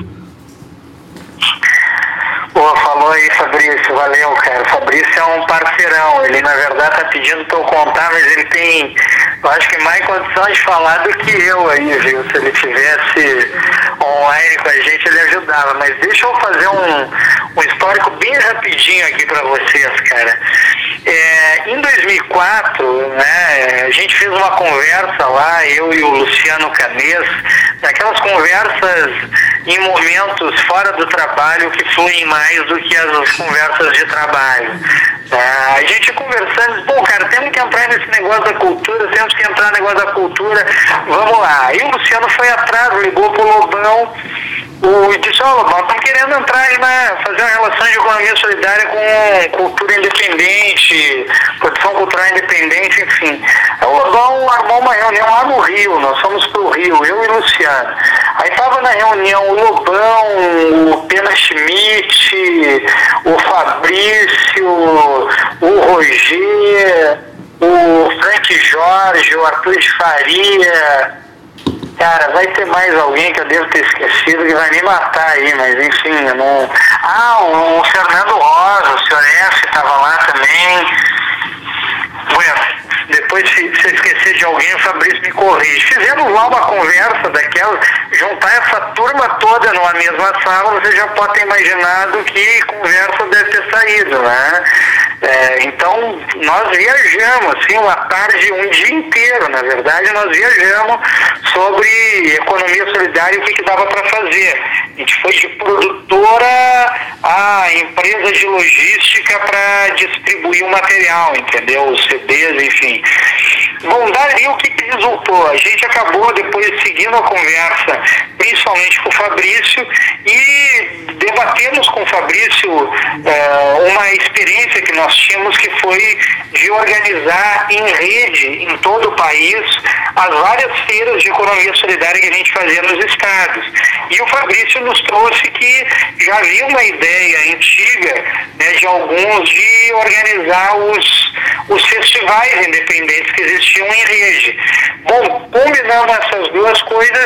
Pô, falou aí, Fabrício, valeu, cara. O Fabrício é um parceirão, ele na verdade tá pedindo pra eu contar, mas ele tem, eu acho que mais condição de falar do que eu aí, viu? Se ele tivesse online com a gente, ele ajudava. Mas deixa eu fazer um histórico bem rapidinho aqui pra vocês, cara. Em 2004, né, a gente fez uma conversa lá, eu e o Luciano Canês, daquelas conversas em momentos fora do trabalho que fluem mais do que as conversas de trabalho. A gente conversando, pô, cara, temos que entrar nesse negócio da cultura, vamos lá. E o Luciano foi atrás, ligou pro Lobão, e disse: ó, Lobão, estamos querendo entrar aí fazer uma relação de economia solidária com cultura independente, produção cultural independente, enfim. Aí o Lobão armou uma reunião lá no Rio, nós fomos pro Rio, eu e o Luciano. Aí tava na reunião o Lobão, o Pena Schmidt, o Fabrício, o Roger, o Frank Jorge, o Arthur de Faria. Cara, vai ter mais alguém que eu devo ter esquecido que vai me matar aí, mas enfim, eu não... o Fernando Rosa, o Sr. F estava lá também. Bueno, depois se eu esquecer de alguém, o Fabrício me corrige. Fizemos lá uma conversa daquela, juntar essa turma toda numa mesma sala, você já pode ter imaginado que conversa deve ter saído, né? Então, nós viajamos, assim, uma tarde, um dia inteiro, na verdade, nós viajamos sobre economia solidária e o que dava para fazer. A gente foi de produtora a empresa de logística para distribuir o material, entendeu? Os CDs, enfim. Bom, dali o que resultou? A gente acabou depois seguindo a conversa, principalmente com o Fabrício, e debatemos com o Fabrício uma experiência que nós tínhamos, que foi de organizar em rede, em todo o país, as várias feiras de economia solidária que a gente fazia nos estados. E o Fabrício nos trouxe que já havia uma ideia antiga, né, de alguns, de organizar os festivais independentes que existiam em rede. Bom, combinamos essas duas coisas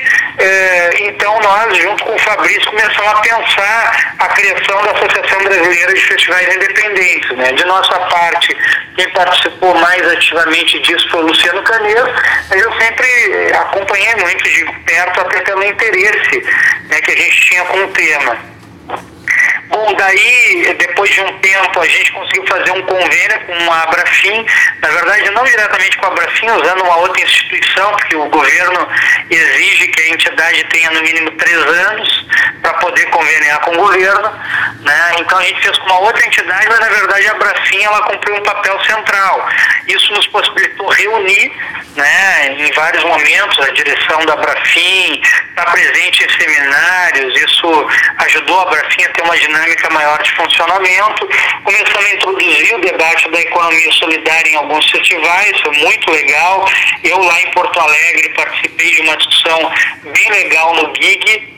e então nós, junto com o Fabrício, começamos a pensar a criação da Associação Brasileira de Festivais Independentes, né? De nossa parte, quem participou mais ativamente disso foi o Luciano Canês, mas eu sempre acompanhei muito de perto, até pelo interesse, né, que a gente tinha com o tema. Bom, daí, depois de um tempo, a gente conseguiu fazer um convênio com a Brafim, na verdade não diretamente com a Brafim, usando uma outra instituição, porque o governo exige que a entidade tenha no mínimo 3 anos para poder conveniar com o governo, né? Então a gente fez com uma outra entidade, mas na verdade a Brafim, ela cumpriu um papel central. Isso nos possibilitou reunir, né, em vários momentos, a direção da Brafim, estar presente em seminários, isso ajudou a Brafim a ter uma dinâmica maior de funcionamento. Começamos a introduzir o debate da economia solidária em alguns festivais, foi muito legal. Eu lá em Porto Alegre participei de uma discussão bem legal no GIG.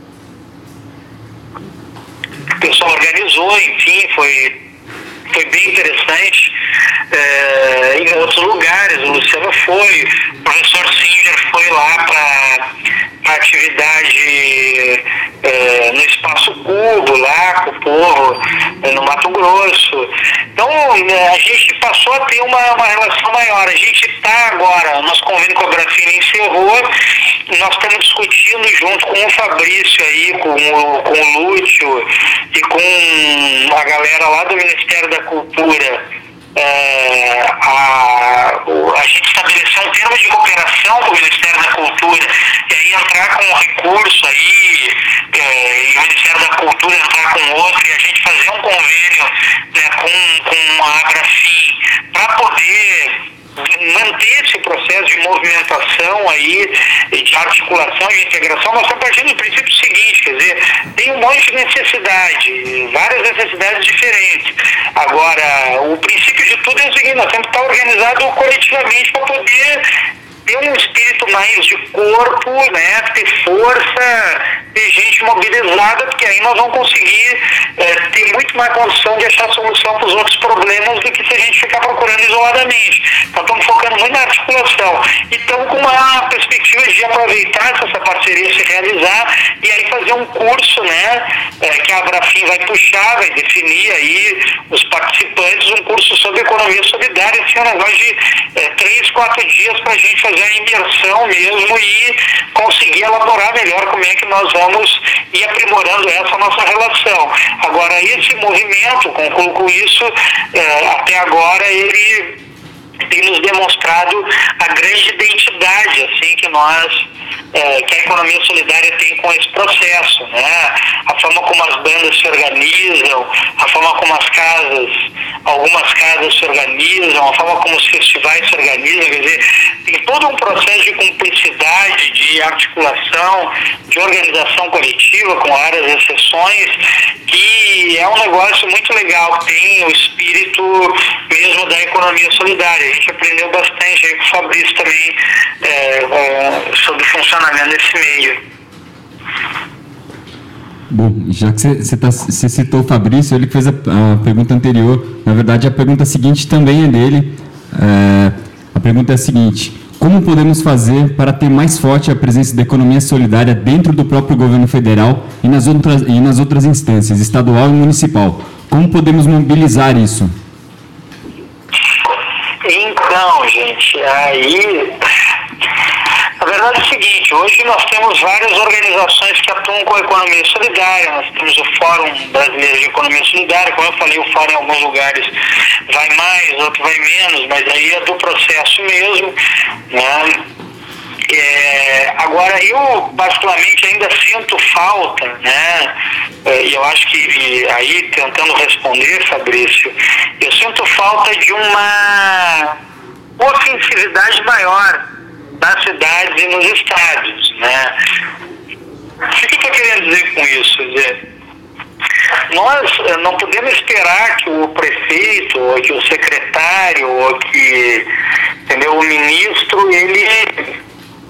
O pessoal organizou, enfim, foi bem interessante. Em outros lugares, o Luciano foi, o professor Singer foi lá para atividade no Espaço Cubo, lá com o povo, no Mato Grosso. Então, a gente passou a ter uma relação maior. A gente está agora, nosso convênio com a Brafim encerrou, nós estamos discutindo junto com o Fabrício aí, com o Lúcio e com a galera lá do Ministério da Cultura, a gente estabeleceu um termo de cooperação com o Ministério da Cultura, e aí entrar com um recurso aí, e o Ministério da Cultura entrar com outro, e a gente fazer um convênio, né, com a Abrafim para poder manter esse processo de movimentação aí, de articulação e integração. Nós estamos partindo do princípio seguinte, quer dizer, tem um monte de necessidade, várias necessidades diferentes. Agora, o princípio de tudo é o seguinte: nós temos que estar organizados coletivamente para poder ter um espírito mais de corpo, né, ter força, ter gente mobilizada, porque aí nós vamos conseguir ter muito mais condição de achar solução para os outros problemas do que se a gente ficar procurando isoladamente. Então estamos focando muito na articulação e estamos com uma perspectiva de aproveitar essa parceria se realizar e aí fazer um curso, né, que a Abrafim vai puxar, vai definir aí os participantes, um curso sobre economia solidária, assim, um negócio de 3-4 dias para a gente fazer a imersão mesmo e conseguir elaborar melhor como é que nós vamos ir aprimorando essa nossa relação. Agora, esse movimento, concluo com isso, até agora ele tem nos demonstrado a grande identidade assim, que que a economia solidária tem com esse processo, né? A forma como as bandas se organizam, a forma como algumas casas se organizam, a forma como os festivais se organizam, quer dizer, tem todo um processo de cumplicidade, de articulação, de organização coletiva, com várias exceções, que é um negócio muito legal, que tem o espírito mesmo da economia solidária. A gente aprendeu bastante aí com o Fabrício também sobre o funcionamento desse meio. Bom, já que você citou o Fabrício, ele que fez a pergunta anterior, na verdade a pergunta seguinte também é dele. A pergunta é a seguinte: como podemos fazer para ter mais forte a presença da economia solidária dentro do próprio governo federal e nas outras instâncias, estadual e municipal? Como podemos mobilizar isso? Então, gente, aí a verdade é o seguinte: hoje nós temos várias organizações que atuam com a economia solidária. Nós temos o Fórum Brasileiro de Economia Solidária, como eu falei, o fórum em alguns lugares vai mais, outro vai menos, mas aí é do processo mesmo, né? Agora, eu particularmente ainda sinto falta, né? E eu acho que, aí tentando responder, Fabrício, eu sinto falta de uma ofensividade maior nas cidades e nos estados, né? O que eu estou querendo dizer com isso? Quer dizer, nós não podemos esperar que o prefeito, ou que o secretário, ou que, entendeu, o ministro, ele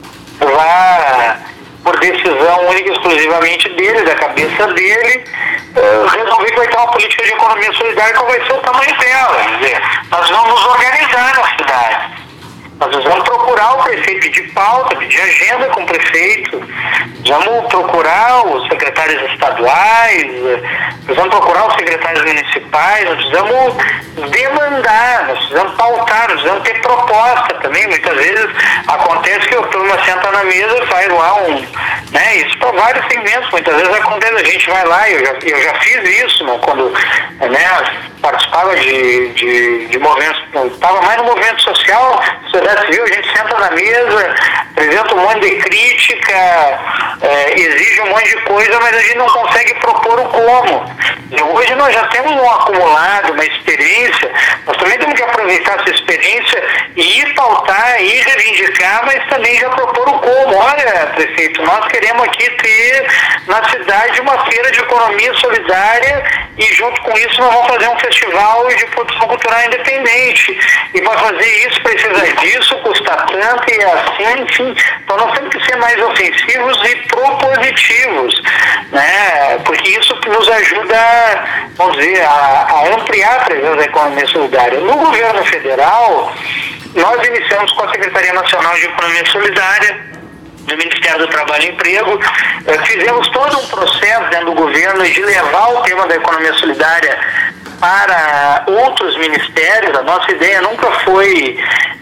vá, por decisão única e exclusivamente dele, da cabeça dele, resolver que vai ter uma política de economia solidária, qual vai ser o tamanho dela. Quer dizer, nós vamos nos organizar na cidade. Nós vamos procurar o prefeito, pedir pauta, pedir agenda com o prefeito, vamos procurar os secretários estaduais, nós vamos procurar os secretários municipais, nós precisamos demandar, nós precisamos pautar, nós precisamos ter proposta também. Muitas vezes acontece que o turma senta na mesa e faz lá né, isso para vários segmentos. Muitas vezes acontece, a gente vai lá, eu já fiz isso, né, quando, né, participava de movimentos, estava mais no movimento social, sociedade civil, a gente senta na mesa, apresenta um monte de crítica, exige um monte de coisa, mas a gente não consegue propor o como. E hoje nós já temos um acumulado, uma experiência, nós também temos que aproveitar essa experiência e ir pautar, ir reivindicar, mas também já propor o como. Olha, prefeito, nós queremos aqui ter na cidade uma feira de economia solidária e junto com isso nós vamos fazer um festival de produção cultural independente. E para fazer isso precisa disso, custa tanto e assim, enfim. Então nós temos que ser mais ofensivos e propositivos, né? Porque isso nos ajuda, vamos dizer, a ampliar a presença da economia solidária. No governo federal, nós iniciamos com a Secretaria Nacional de Economia Solidária, do Ministério do Trabalho e Emprego, fizemos todo um processo dentro do governo de levar o tema da economia solidária para outros ministérios. A nossa ideia nunca foi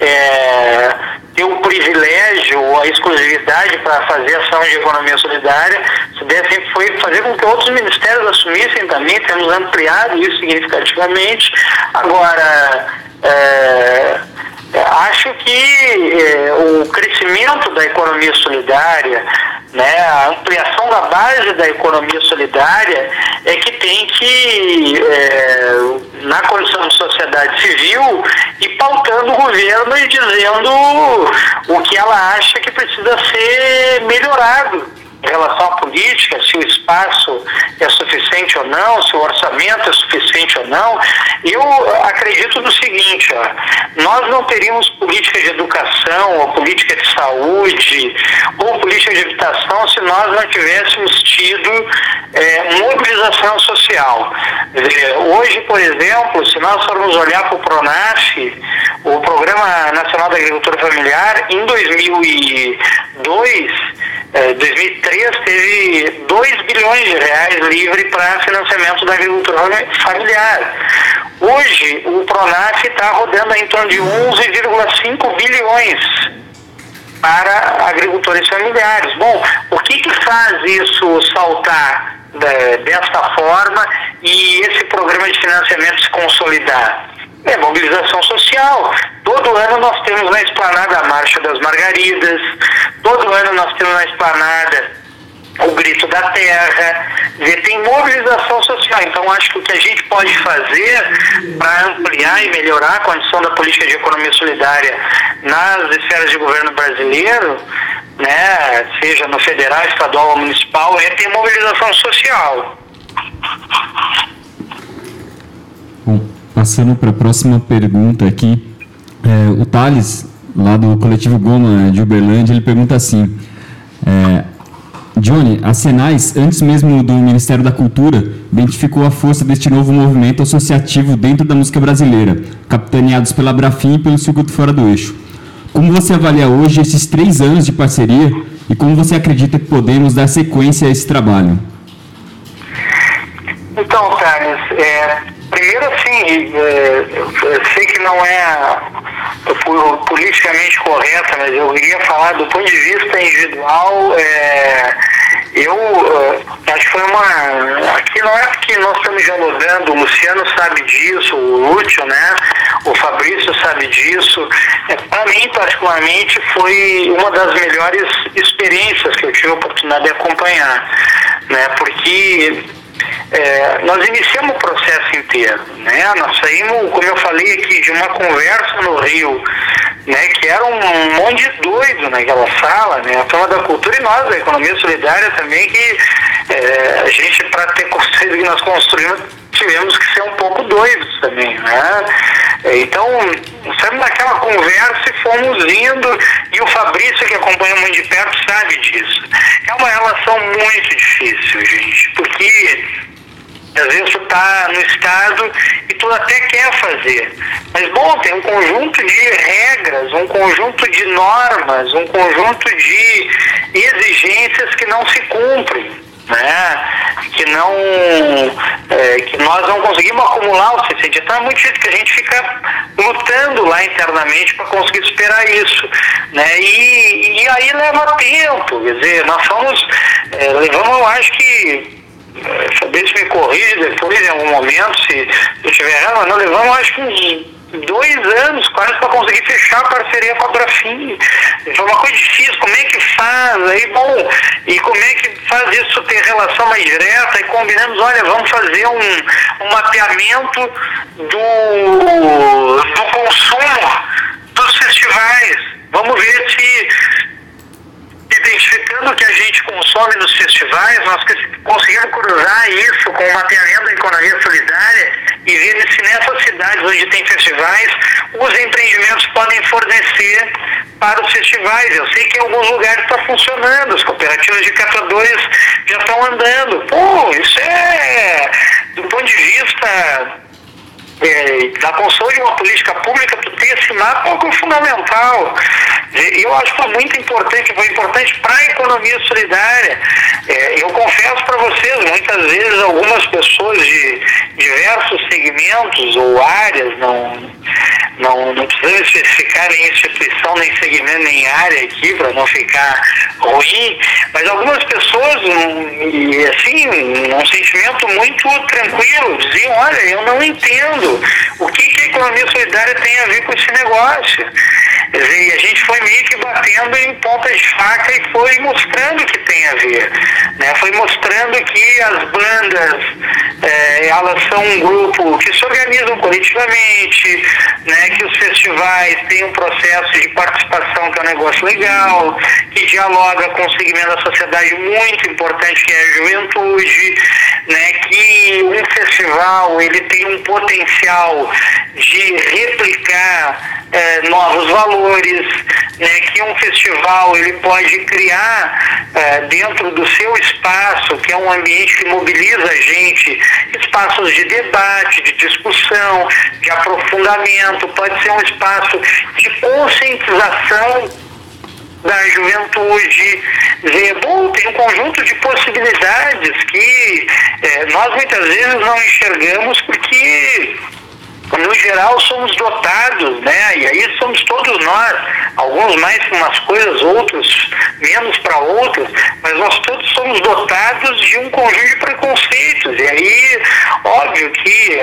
ter o privilégio ou a exclusividade para fazer ação de economia solidária. A ideia sempre foi fazer com que outros ministérios assumissem também. Temos ampliado isso significativamente. Agora, acho que o crescimento da economia solidária, né, a ampliação da base da economia solidária é que tem que, na condição de sociedade civil, ir pautando o governo e dizendo o que ela acha que precisa ser melhorado em relação à política, se o espaço é suficiente ou não, se o orçamento é suficiente ou não. Eu acredito no seguinte, nós não teríamos política de educação, ou política de saúde, ou política de habitação se nós não tivéssemos tido mobilização social. Hoje, por exemplo, se nós formos olhar para o PRONAF, o Programa Nacional da Agricultura Familiar, em 2003 teve 2 bilhões de reais livre para financiamento da agricultura familiar. Hoje, o PRONAF está rodando em torno de 11,5 bilhões para agricultores familiares. Bom, o que faz isso saltar dessa forma e esse programa de financiamento se consolidar? É mobilização social. Todo ano nós temos na Esplanada a Marcha das Margaridas, todo ano nós temos na Esplanada o Grito da Terra, tem mobilização social. Então acho que o que a gente pode fazer para ampliar e melhorar a condição da política de economia solidária nas esferas de governo brasileiro, né, seja no federal, estadual ou municipal, é ter mobilização social. Bom, passando para a próxima pergunta aqui, o Thales, lá do Coletivo Goma de Uberlândia, ele pergunta assim: Johnny, a Senais, antes mesmo do Ministério da Cultura, identificou a força deste novo movimento associativo dentro da música brasileira, capitaneados pela Abrafim e pelo Circuito Fora do Eixo. Como você avalia hoje esses 3 anos de parceria e como você acredita que podemos dar sequência a esse trabalho? Então, Thales, primeiro assim, eu sei que não é politicamente correta, mas eu queria falar do ponto de vista individual. Eu acho que foi aqui não é porque nós estamos dialogando, o Luciano sabe disso, o Lúcio, né? O Fabrício sabe disso. Para mim, particularmente, foi uma das melhores experiências que eu tive a oportunidade de acompanhar, né? Porque nós iniciamos o processo inteiro, né? Nós saímos, como eu falei aqui, de uma conversa no Rio, né, que era um monte de doido naquela sala, né? A turma da cultura e nós, da economia solidária também, que a gente, para ter construído o que nós construímos, tivemos que ser um pouco doidos também, né? Então, saímos daquela conversa e fomos indo, e o Fabrício, que acompanha muito de perto, sabe disso. É uma relação muito difícil, gente, porque às vezes tu tá no estado e tu até quer fazer, mas bom, tem um conjunto de regras, um conjunto de normas, um conjunto de exigências que não se cumprem, né? Que nós não conseguimos acumular o suficiente. Então é muito difícil que a gente fica lutando lá internamente para conseguir superar isso, né? E aí leva tempo, quer dizer, nós levamos, eu acho que Fabrício me corrige depois em algum momento se eu estiver errado, mas nós levamos acho que uns 2 anos quase para conseguir fechar a parceria com a Abrafim. Foi uma coisa difícil, como é que faz? Aí, bom, e como é que faz isso ter relação mais direta? E combinamos, olha, vamos fazer um mapeamento do consumo dos festivais. Vamos ver se, identificando o que a gente consome nos festivais, nós conseguimos cruzar isso com o mapeamento da economia solidária e ver se nessas cidades onde tem festivais, os empreendimentos podem fornecer para os festivais. Eu sei que em alguns lugares está funcionando, as cooperativas de catadores já estão andando. Pô, isso do ponto de vista da construção de uma política pública, tu ter esse mapa é fundamental. Eu acho que foi muito importante, foi importante para a economia solidária. Eu confesso para vocês, muitas vezes algumas pessoas de diversos segmentos ou áreas, não precisamos especificar nem instituição, nem segmento, nem área aqui, para não ficar ruim, mas algumas pessoas, e assim, um sentimento muito tranquilo, diziam, olha, eu não entendo o que a economia solidária tem a ver com esse negócio. Quer dizer, e a gente foi meio que batendo em pontas de faca e foi mostrando que tem a ver, né? Foi mostrando que as bandas, elas são um grupo que se organizam coletivamente, né? Que os festivais têm um processo de participação que é um negócio legal, que dialoga com um segmento da sociedade muito importante que é a juventude, né? Que um festival ele tem um potencial de replicar novos valores, né, que um festival ele pode criar dentro do seu espaço, que é um ambiente que mobiliza a gente, espaços de debate, de discussão, de aprofundamento, pode ser um espaço de conscientização da juventude. Bom, tem um conjunto de possibilidades que nós muitas vezes não enxergamos porque no geral somos dotados, né? E aí somos todos nós, alguns mais para umas coisas, outros menos para outras, mas nós todos somos dotados de um conjunto de preconceitos. E aí, óbvio que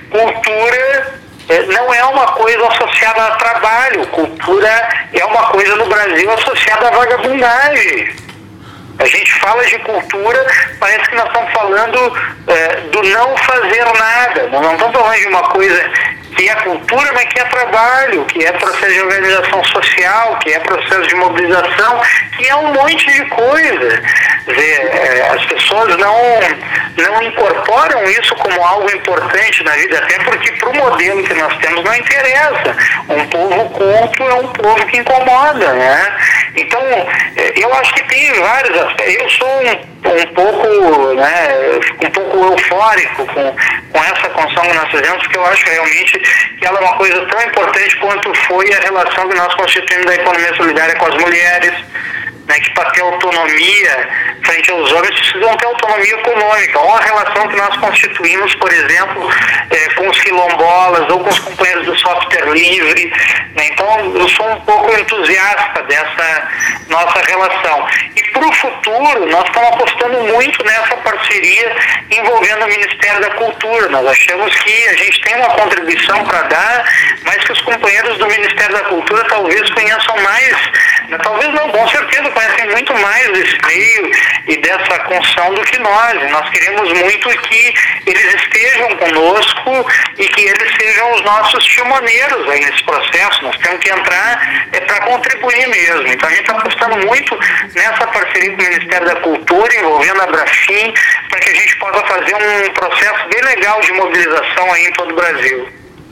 cultura não é uma coisa associada a trabalho, cultura é uma coisa no Brasil associada à vagabundagem. A gente fala de cultura, parece que nós estamos falando do não fazer nada. Não estamos falando de uma coisa que é cultura, mas que é trabalho, que é processo de organização social, que é processo de mobilização, que é um monte de coisa. Quer dizer, as pessoas não incorporam isso como algo importante na vida, até porque para o modelo que nós temos não interessa. Um povo culto é um povo que incomoda, né? Então, eu acho que tem vários aspectos. Eu sou um pouco, né, um pouco eufórico com essa construção que nós fizemos, porque eu acho realmente que ela é uma coisa tão importante quanto foi a relação que nós constituímos da economia solidária com as mulheres, né, que para ter autonomia frente aos homens precisam ter autonomia econômica. Ou a relação que nós constituímos, por exemplo, com os quilombolas ou com os companheiros do software livre, né? Então eu sou um pouco entusiasta dessa nossa relação. E para o futuro nós estamos apostando muito nessa parceria envolvendo o Ministério da Cultura. Nós achamos que a gente tem uma contribuição para dar, mas que os companheiros do Ministério da Cultura talvez conheçam mais, né? Talvez não, com certeza conhecem muito mais desse meio e dessa construção do que nós. E nós queremos muito que eles estejam conosco e que eles sejam os nossos timoneiros aí nesse processo. Nós temos que entrar para contribuir mesmo. Então a gente está apostando muito nessa parceria com o Ministério da Cultura, envolvendo a Brafim, para que a gente possa fazer um processo bem legal de mobilização aí em todo o Brasil.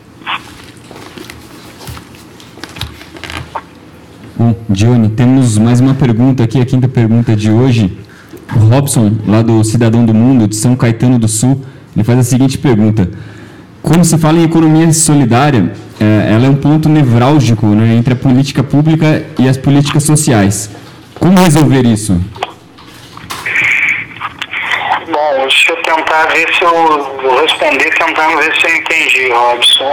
Bom, Johnny, temos mais uma pergunta aqui, a quinta pergunta de hoje. O Robson, lá do Cidadão do Mundo, de São Caetano do Sul, ele faz a seguinte pergunta. Quando se fala em economia solidária, ela é um ponto nevrálgico, né, entre a política pública e as políticas sociais. Como resolver isso? Bom, deixa eu tentar ver se eu vou responder, tentando ver se eu entendi, Robson.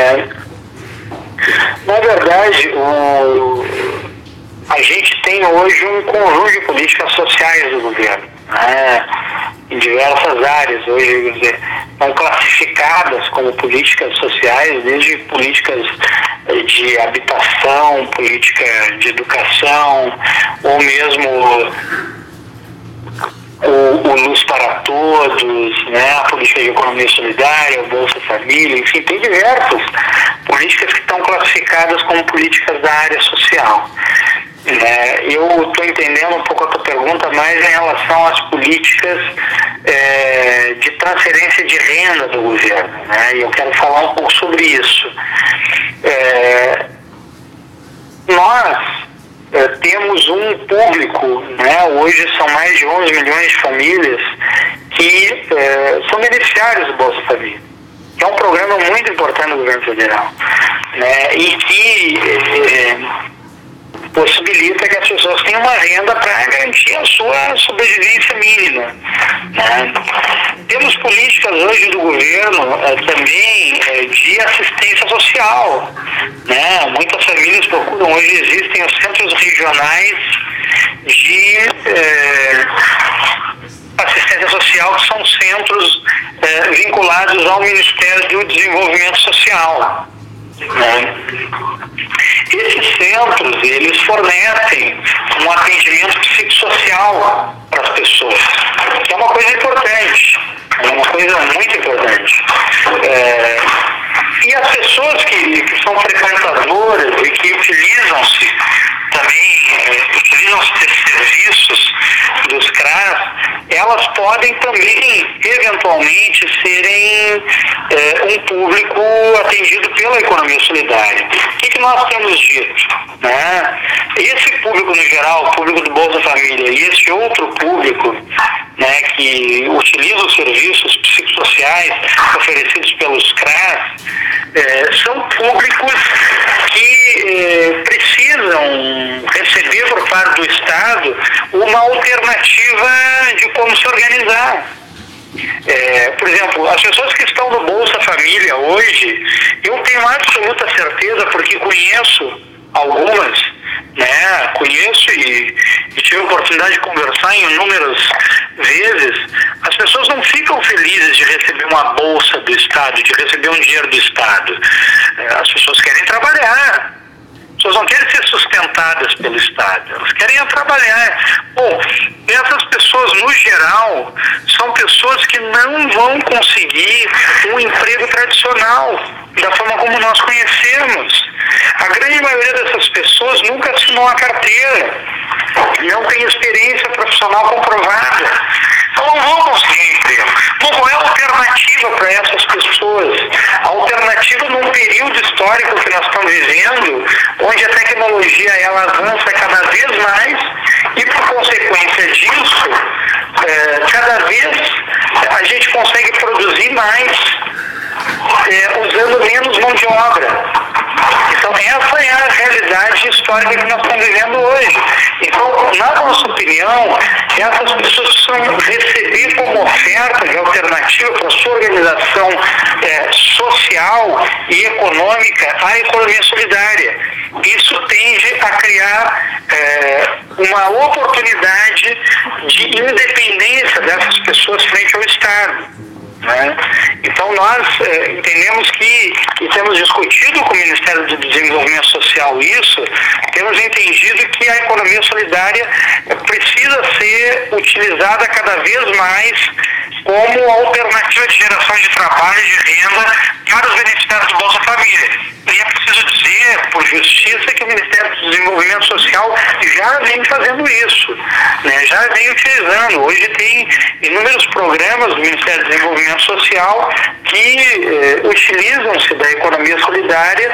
Na verdade, a gente tem hoje um conjunto de políticas sociais do governo, né, em diversas áreas. Hoje, quer dizer, estão classificadas como políticas sociais, desde políticas de habitação, política de educação, ou mesmo o Luz para Todos, né, a política de economia solidária, o Bolsa Família, enfim, tem diversas políticas que estão classificadas como políticas da área social. Eu estou entendendo um pouco a tua pergunta mais em relação às políticas de transferência de renda do governo, né, e eu quero falar um pouco sobre isso. Nós temos um público, né, hoje são mais de 11 milhões de famílias que são beneficiários do Bolsa Família, que é um programa muito importante do governo federal, né, e que possibilita que as pessoas tenham uma renda para garantir a sua sobrevivência mínima, né? Temos políticas hoje do governo também de assistência social, né? Muitas famílias procuram, hoje existem os centros regionais de assistência social, que são centros vinculados ao Ministério do Desenvolvimento Social, né? Esses centros, eles fornecem um atendimento psicossocial para as pessoas, que é uma coisa importante, é uma coisa muito importante. E as pessoas que são frequentadoras e que utilizam-se desses serviços dos CRAS, elas podem também, eventualmente, serem um público atendido pela economia solidária. O que nós temos dito, né? Esse público, no geral, o público do Bolsa Família, e esse outro público, né, que utiliza os serviços psicossociais oferecidos pelos CRAS, são públicos que precisam receber por parte do Estado uma alternativa de como se organizar. Por exemplo, as pessoas que estão no Bolsa Família hoje, eu tenho absoluta certeza, porque conheço algumas, né? Conheço e tive a oportunidade de conversar em inúmeras vezes. As pessoas não ficam felizes de receber uma bolsa do Estado, de receber um dinheiro do Estado. As pessoas querem trabalhar. As pessoas não querem ser sustentadas pelo Estado, elas querem trabalhar. Bom, essas pessoas, no geral, são pessoas que não vão conseguir um emprego tradicional, da forma como nós conhecemos. A grande maioria dessas pessoas nunca assinou a carteira, não tem experiência profissional comprovada, então não vão conseguir emprego. Bom, qual é a alternativa para essas pessoas? A alternativa num período histórico que nós estamos vivendo, onde a tecnologia ela avança cada vez mais e, por consequência disso, cada vez a gente consegue produzir mais usando menos mão de obra. Então, essa é a realidade histórica que nós estamos vivendo hoje. Então, na nossa opinião, essas pessoas precisam receber como oferta de alternativa para a sua organização social e econômica a economia solidária. Isso tende a criar uma oportunidade de independência dessas pessoas frente ao Estado, né? Então nós entendemos que, e temos discutido com o Ministério do Desenvolvimento Social isso, temos entendido que a economia solidária precisa ser utilizada cada vez mais como alternativa de geração de trabalho e de renda para os beneficiários do Bolsa Família. E é preciso dizer, por justiça, que o Ministério do Desenvolvimento Social já vem fazendo isso, né? Já vem utilizando. Hoje tem inúmeros programas do Ministério do Desenvolvimento Social que utilizam-se da economia solidária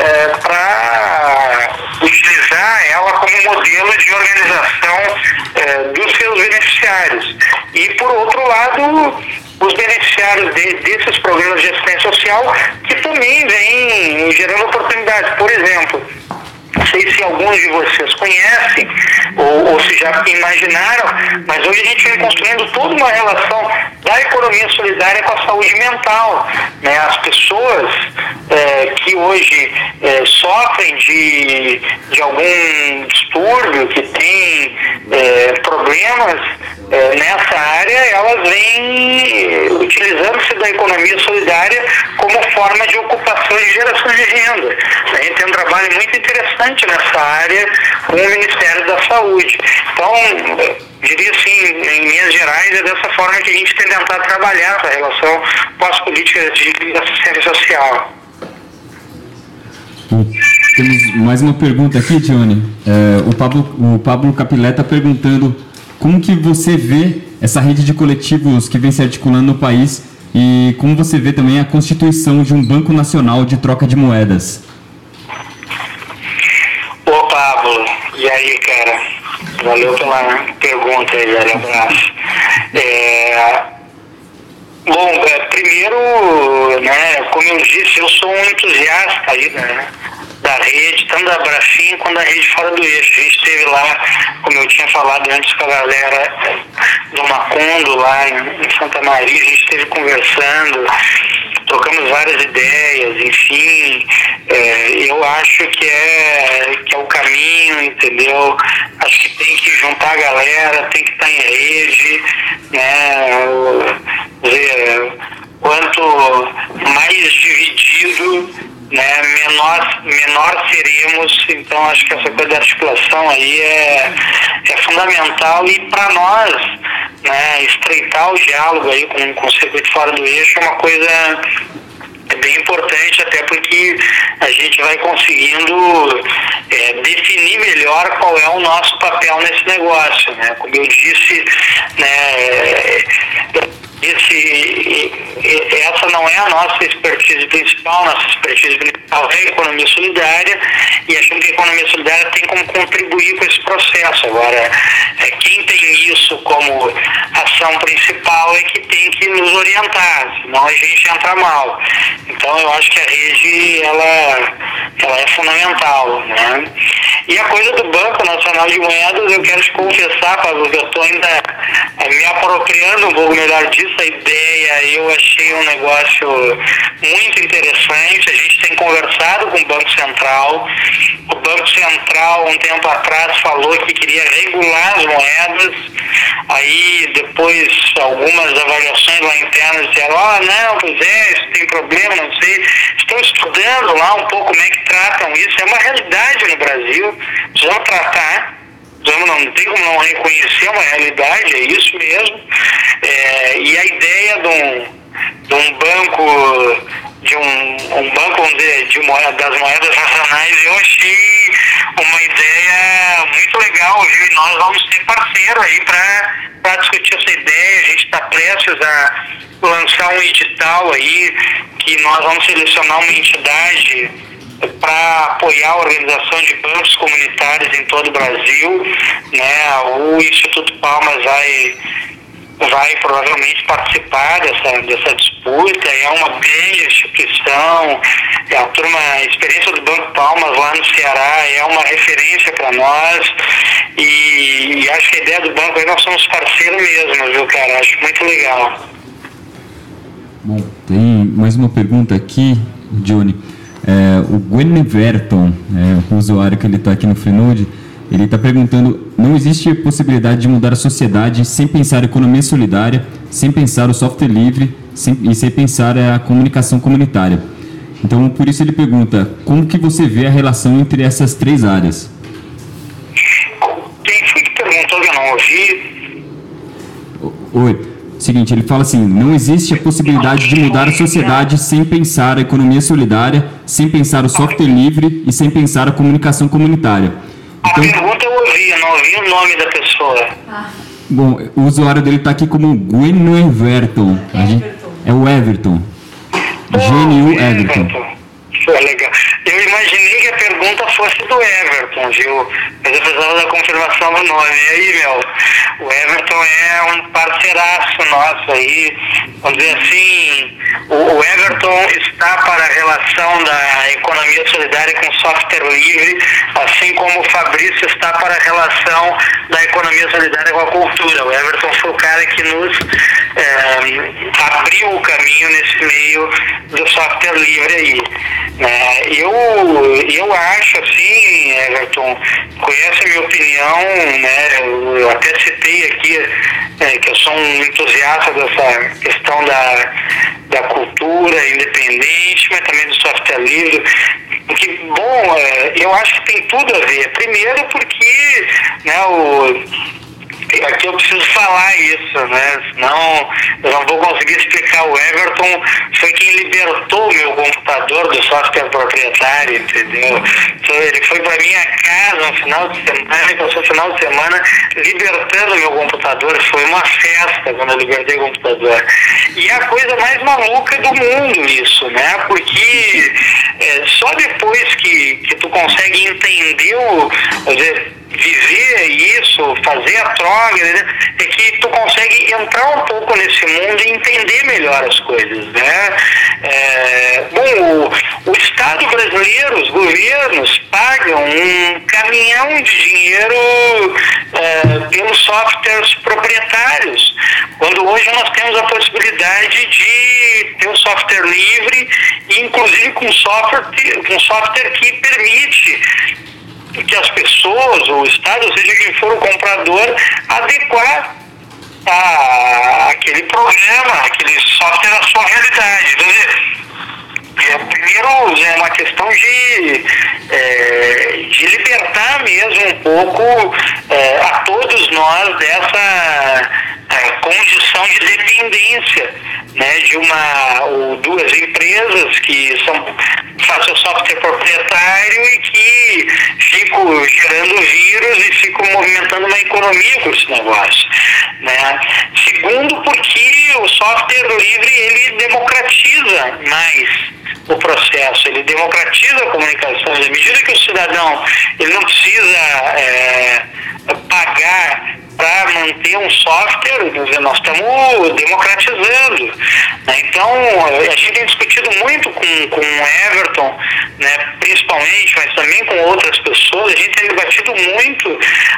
para utilizar ela como modelo de organização dos seus beneficiários. E, por outro lado, os beneficiários desses programas de assistência social, que também vêm gerando oportunidades. Por exemplo, não sei se alguns de vocês conhecem ou se já imaginaram, mas hoje a gente vem construindo toda uma relação da economia solidária com a saúde mental, né? As pessoas que hoje sofrem de algum distúrbio, que têm problemas nessa área, elas vêm utilizando-se da economia solidária como forma de ocupação e geração de renda. A gente tem um trabalho muito interessante nessa área com o Ministério da Saúde. Então, diria assim, em linhas gerais, é dessa forma que a gente tem tentado trabalhar essa relação com as políticas de assistência social. Temos mais uma pergunta aqui, Johnny. O Pablo Capilé está perguntando como que você vê essa rede de coletivos que vem se articulando no país e como você vê também a constituição de um Banco Nacional de Troca de Moedas. Ô Pablo, e aí, cara? Valeu pela pergunta aí, velho, abraço. Bom, primeiro, né, como eu disse, eu sou um entusiasta aí, né, da rede, tanto da Abrafim quanto da rede fora do eixo. A gente esteve lá, como eu tinha falado antes com a galera do Macondo, lá em Santa Maria, a gente esteve conversando, trocamos várias ideias, enfim, eu acho que é o caminho, entendeu? Acho que tem que juntar a galera, tem que estar em rede, né? Quanto mais dividido, né, menor seremos. Então acho que essa coisa da articulação aí é fundamental, e para nós, né, estreitar o diálogo aí com o circuito fora do eixo é uma coisa bem importante, até porque a gente vai conseguindo definir melhor qual é o nosso papel nesse negócio, né? Como eu disse, né, essa não é a nossa expertise principal. Nossa expertise principal é a economia solidária, e achamos que a economia solidária tem como contribuir com esse processo. Agora, quem tem isso como ação principal é que tem que nos orientar, senão a gente entra mal. Então eu acho que a rede ela é fundamental, né? E a coisa do Banco Nacional de Moedas, eu quero te confessar, Pablo, que eu estou ainda me apropriando um pouco melhor disso. A ideia eu achei um negócio muito interessante. A gente tem conversado com o Banco Central. O Banco Central, um tempo atrás, falou que queria regular as moedas. Aí depois algumas avaliações lá internas disseram: não, pois isso tem problema, não sei. Estão estudando lá um pouco como é que tratam isso. É uma realidade no Brasil, precisamos tratar. Não tem como não reconhecer uma realidade, é isso mesmo. E a ideia de um banco, vamos dizer, das moedas nacionais, eu achei uma ideia muito legal, viu? E nós vamos ser parceiro aí para discutir essa ideia. A gente está prestes a lançar um edital aí, que nós vamos selecionar uma entidade para apoiar a organização de bancos comunitários em todo o Brasil, né? O Instituto Palmas vai provavelmente participar dessa disputa. É uma grande instituição. A experiência do Banco Palmas lá no Ceará é uma referência para nós, e acho que a ideia do banco aí, nós somos parceiros mesmo, viu, cara? Acho muito legal. Bom, tem mais uma pergunta aqui, Johnny. O Gwen Everton, o usuário que ele está aqui no Freenode, ele está perguntando: não existe a possibilidade de mudar a sociedade sem pensar a economia solidária, sem pensar o software livre e sem pensar a comunicação comunitária. Então, por isso ele pergunta: como que você vê a relação entre essas três áreas? Quem foi que perguntou que eu não ouvi? Oi. Seguinte, ele fala assim: não existe a possibilidade de mudar a sociedade sem pensar a economia solidária, sem pensar o software livre e sem pensar a comunicação comunitária. Então, a pergunta eu ouvi, eu não ouvi o nome da pessoa. Bom, o usuário dele está aqui como Gwen Everton. É o Everton. GNU Everton. Legal. Eu imaginei que a pergunta fosse do Everton, viu? Mas eu precisava da confirmação do nome. E aí, o Everton é um parceiraço nosso aí. Vamos dizer assim, o Everton está para a relação da economia solidária com software livre, assim como o Fabrício está para a relação da economia solidária com a cultura. O Everton foi o cara que nos abriu o caminho nesse meio do software livre aí. Eu acho assim, Everton, conhece a minha opinião, né? Eu até citei aqui que eu sou um entusiasta dessa questão da cultura independente, mas também do software livre. Porque, bom, eu acho que tem tudo a ver. Primeiro porque, né, aqui eu preciso falar isso, né? Senão eu não vou conseguir explicar. O Everton foi quem libertou o meu computador do software proprietário, entendeu? Então, ele foi para minha casa no final de semana, passou o final de semana libertando o meu computador. Foi uma festa quando eu libertei o computador. E é a coisa mais maluca do mundo isso, né? Porque só depois que tu consegue entender viver isso, fazer a troca, né, é que tu consegue entrar um pouco nesse mundo e entender melhor as coisas, né? Bom, o Estado brasileiro, os governos pagam um caminhão de dinheiro pelos softwares proprietários, quando hoje nós temos a possibilidade de ter um software livre, inclusive com software que permite que as pessoas, ou o Estado, ou seja, quem for o comprador, adequar aquele programa, aquele software à sua realidade. Primeiro, é uma questão de libertar mesmo um pouco a todos nós dessa condição de dependência, né, de uma ou duas empresas que fazem o software proprietário e que ficam gerando vírus e ficam movimentando uma economia com esse negócio, né? Segundo, porque o software livre ele democratiza mais o processo, ele democratiza a comunicação. À medida que o cidadão ele não precisa pagar para manter um software, nós estamos democratizando, né? Então, a gente tem discutido muito com o Everton, né, principalmente, mas também com outras pessoas, a gente tem debatido muito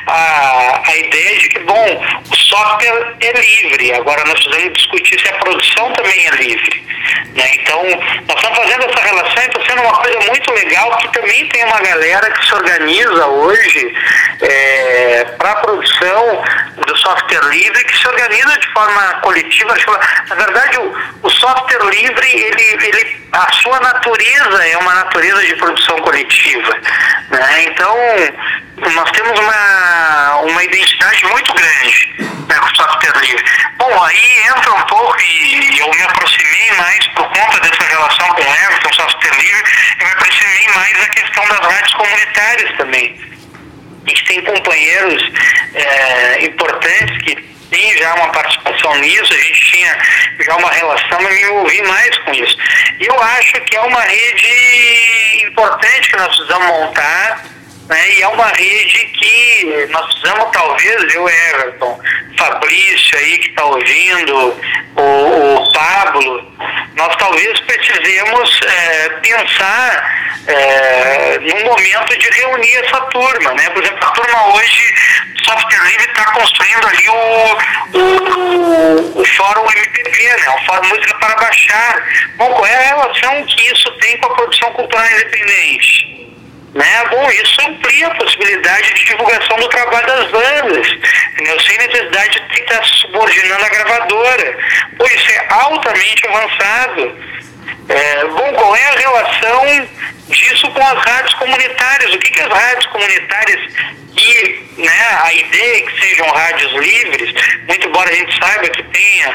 a ideia de que, bom, o software é livre, agora nós precisamos discutir se a produção também é livre, né? Então, nós estamos fazendo essa relação e está sendo uma coisa muito legal, que também tem uma galera que se organiza hoje para a produção do software livre, que se organiza de forma coletiva. Na verdade, o software livre, ele, a sua natureza é uma natureza de produção coletiva, né? Então, nós temos uma identidade muito grande, né, com o software livre. Bom, aí entra um pouco, e eu me aproximei mais por conta dessa relação com o Everton, software livre, eu me aproximei mais da questão das rádios comunitárias também. A gente tem companheiros importantes que têm já uma participação nisso, a gente tinha já uma relação, mas me envolvi mais com isso. E eu acho que é uma rede importante que nós precisamos montar, né? E é uma rede que nós precisamos, talvez, eu, Everton, Fabrício aí que está ouvindo, o Pablo, nós talvez precisemos pensar num momento de reunir essa turma, né? Por exemplo, a turma hoje, Software Livre, está construindo ali o Fórum MPB, né? O Fórum Música para Baixar. Bom, qual é a relação que isso tem com a produção cultural independente? Né? Bom, isso amplia a possibilidade de divulgação do trabalho das bandas, entendeu? Sem necessidade de estar subordinando a gravadora. Pô, isso é altamente avançado. Bom, qual é a relação disso com as rádios comunitárias? O que as rádios comunitárias, e, né, a ideia é que sejam rádios livres, muito embora a gente saiba que tenha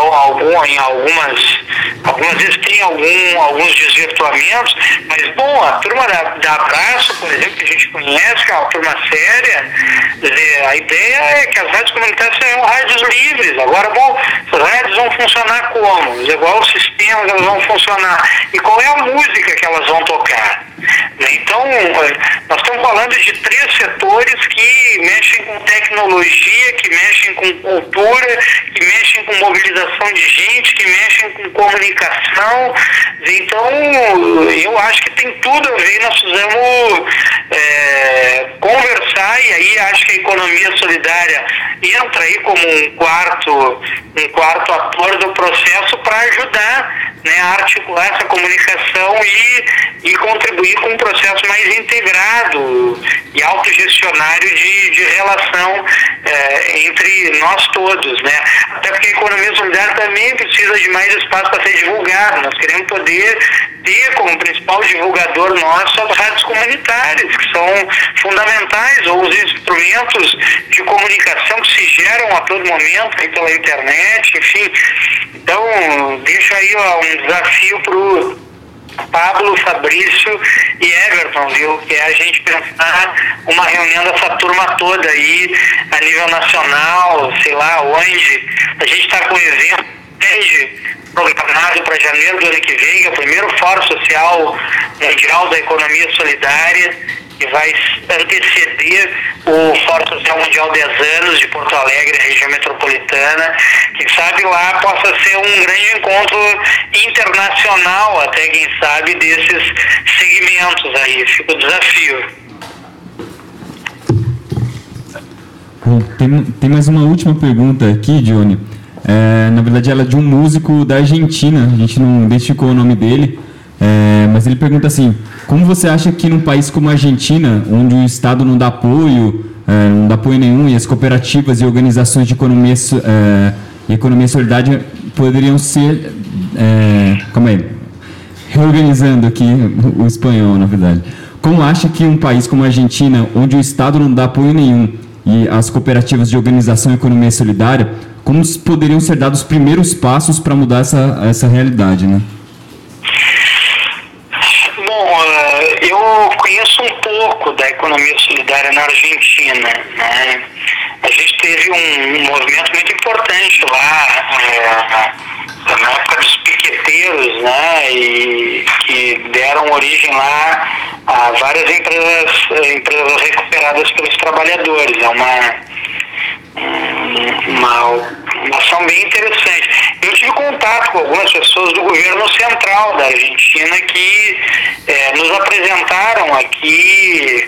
algumas vezes tem alguns desvirtuamentos, mas bom, a turma da Abraço, por exemplo, que a gente conhece, que é uma turma séria, a ideia é que as rádios comunitárias sejam rádios livres. Agora, bom, essas rádios vão funcionar como? Igual os sistemas elas vão funcionar. E qual é a música que elas vão tocar? Então, nós estamos falando de 3 setores que mexem com tecnologia, que mexem com cultura, que mexem com mobilização de gente, que mexem com comunicação. Então, eu acho que tem tudo a ver, nós precisamos conversar, e aí acho que a economia solidária entra aí como um quarto ator do processo para ajudar, né, a articular essa comunicação e contribuir com um processo mais integrado e autogestionário de relação entre nós todos, né? Até porque a economia solidária também precisa de mais espaço para ser divulgado. Nós queremos poder ter como principal divulgador nosso as rádios comunitárias, que são fundamentais, ou os instrumentos de comunicação que se geram a todo momento aí pela internet, enfim. Então, deixa aí um desafio para o Pablo, Fabrício e Everton, viu? Que é a gente pensar uma reunião dessa turma toda aí, a nível nacional, sei lá onde. A gente está com um evento programado para janeiro do ano que vem, que é o primeiro Fórum Social Mundial da Economia Solidária. que vai anteceder o Fórum Social Mundial 10 anos de Porto Alegre, região metropolitana. Quem sabe lá possa ser um grande encontro internacional, até quem sabe, desses segmentos aí. Fica o desafio. Bom, tem mais uma última pergunta aqui, Johnny. Na verdade, ela é de um músico da Argentina. A gente não identificou o nome dele, mas ele pergunta assim: como você acha que num país como a Argentina, onde o Estado não dá apoio nenhum, e as cooperativas e organizações de economia solidária poderiam ser... reorganizando aqui o espanhol, na verdade. Como acha que um país como a Argentina, onde o Estado não dá apoio nenhum e as cooperativas de organização e economia solidária, como poderiam ser dados os primeiros passos para mudar essa realidade, né? Bom, eu conheço um pouco da economia solidária na Argentina, né? A gente teve um movimento muito importante lá, na época dos piqueteiros, né? E que deram origem lá a várias empresas recuperadas pelos trabalhadores. É uma ação bem interessante. Eu tive contato com algumas pessoas do governo central da Argentina que nos apresentaram aqui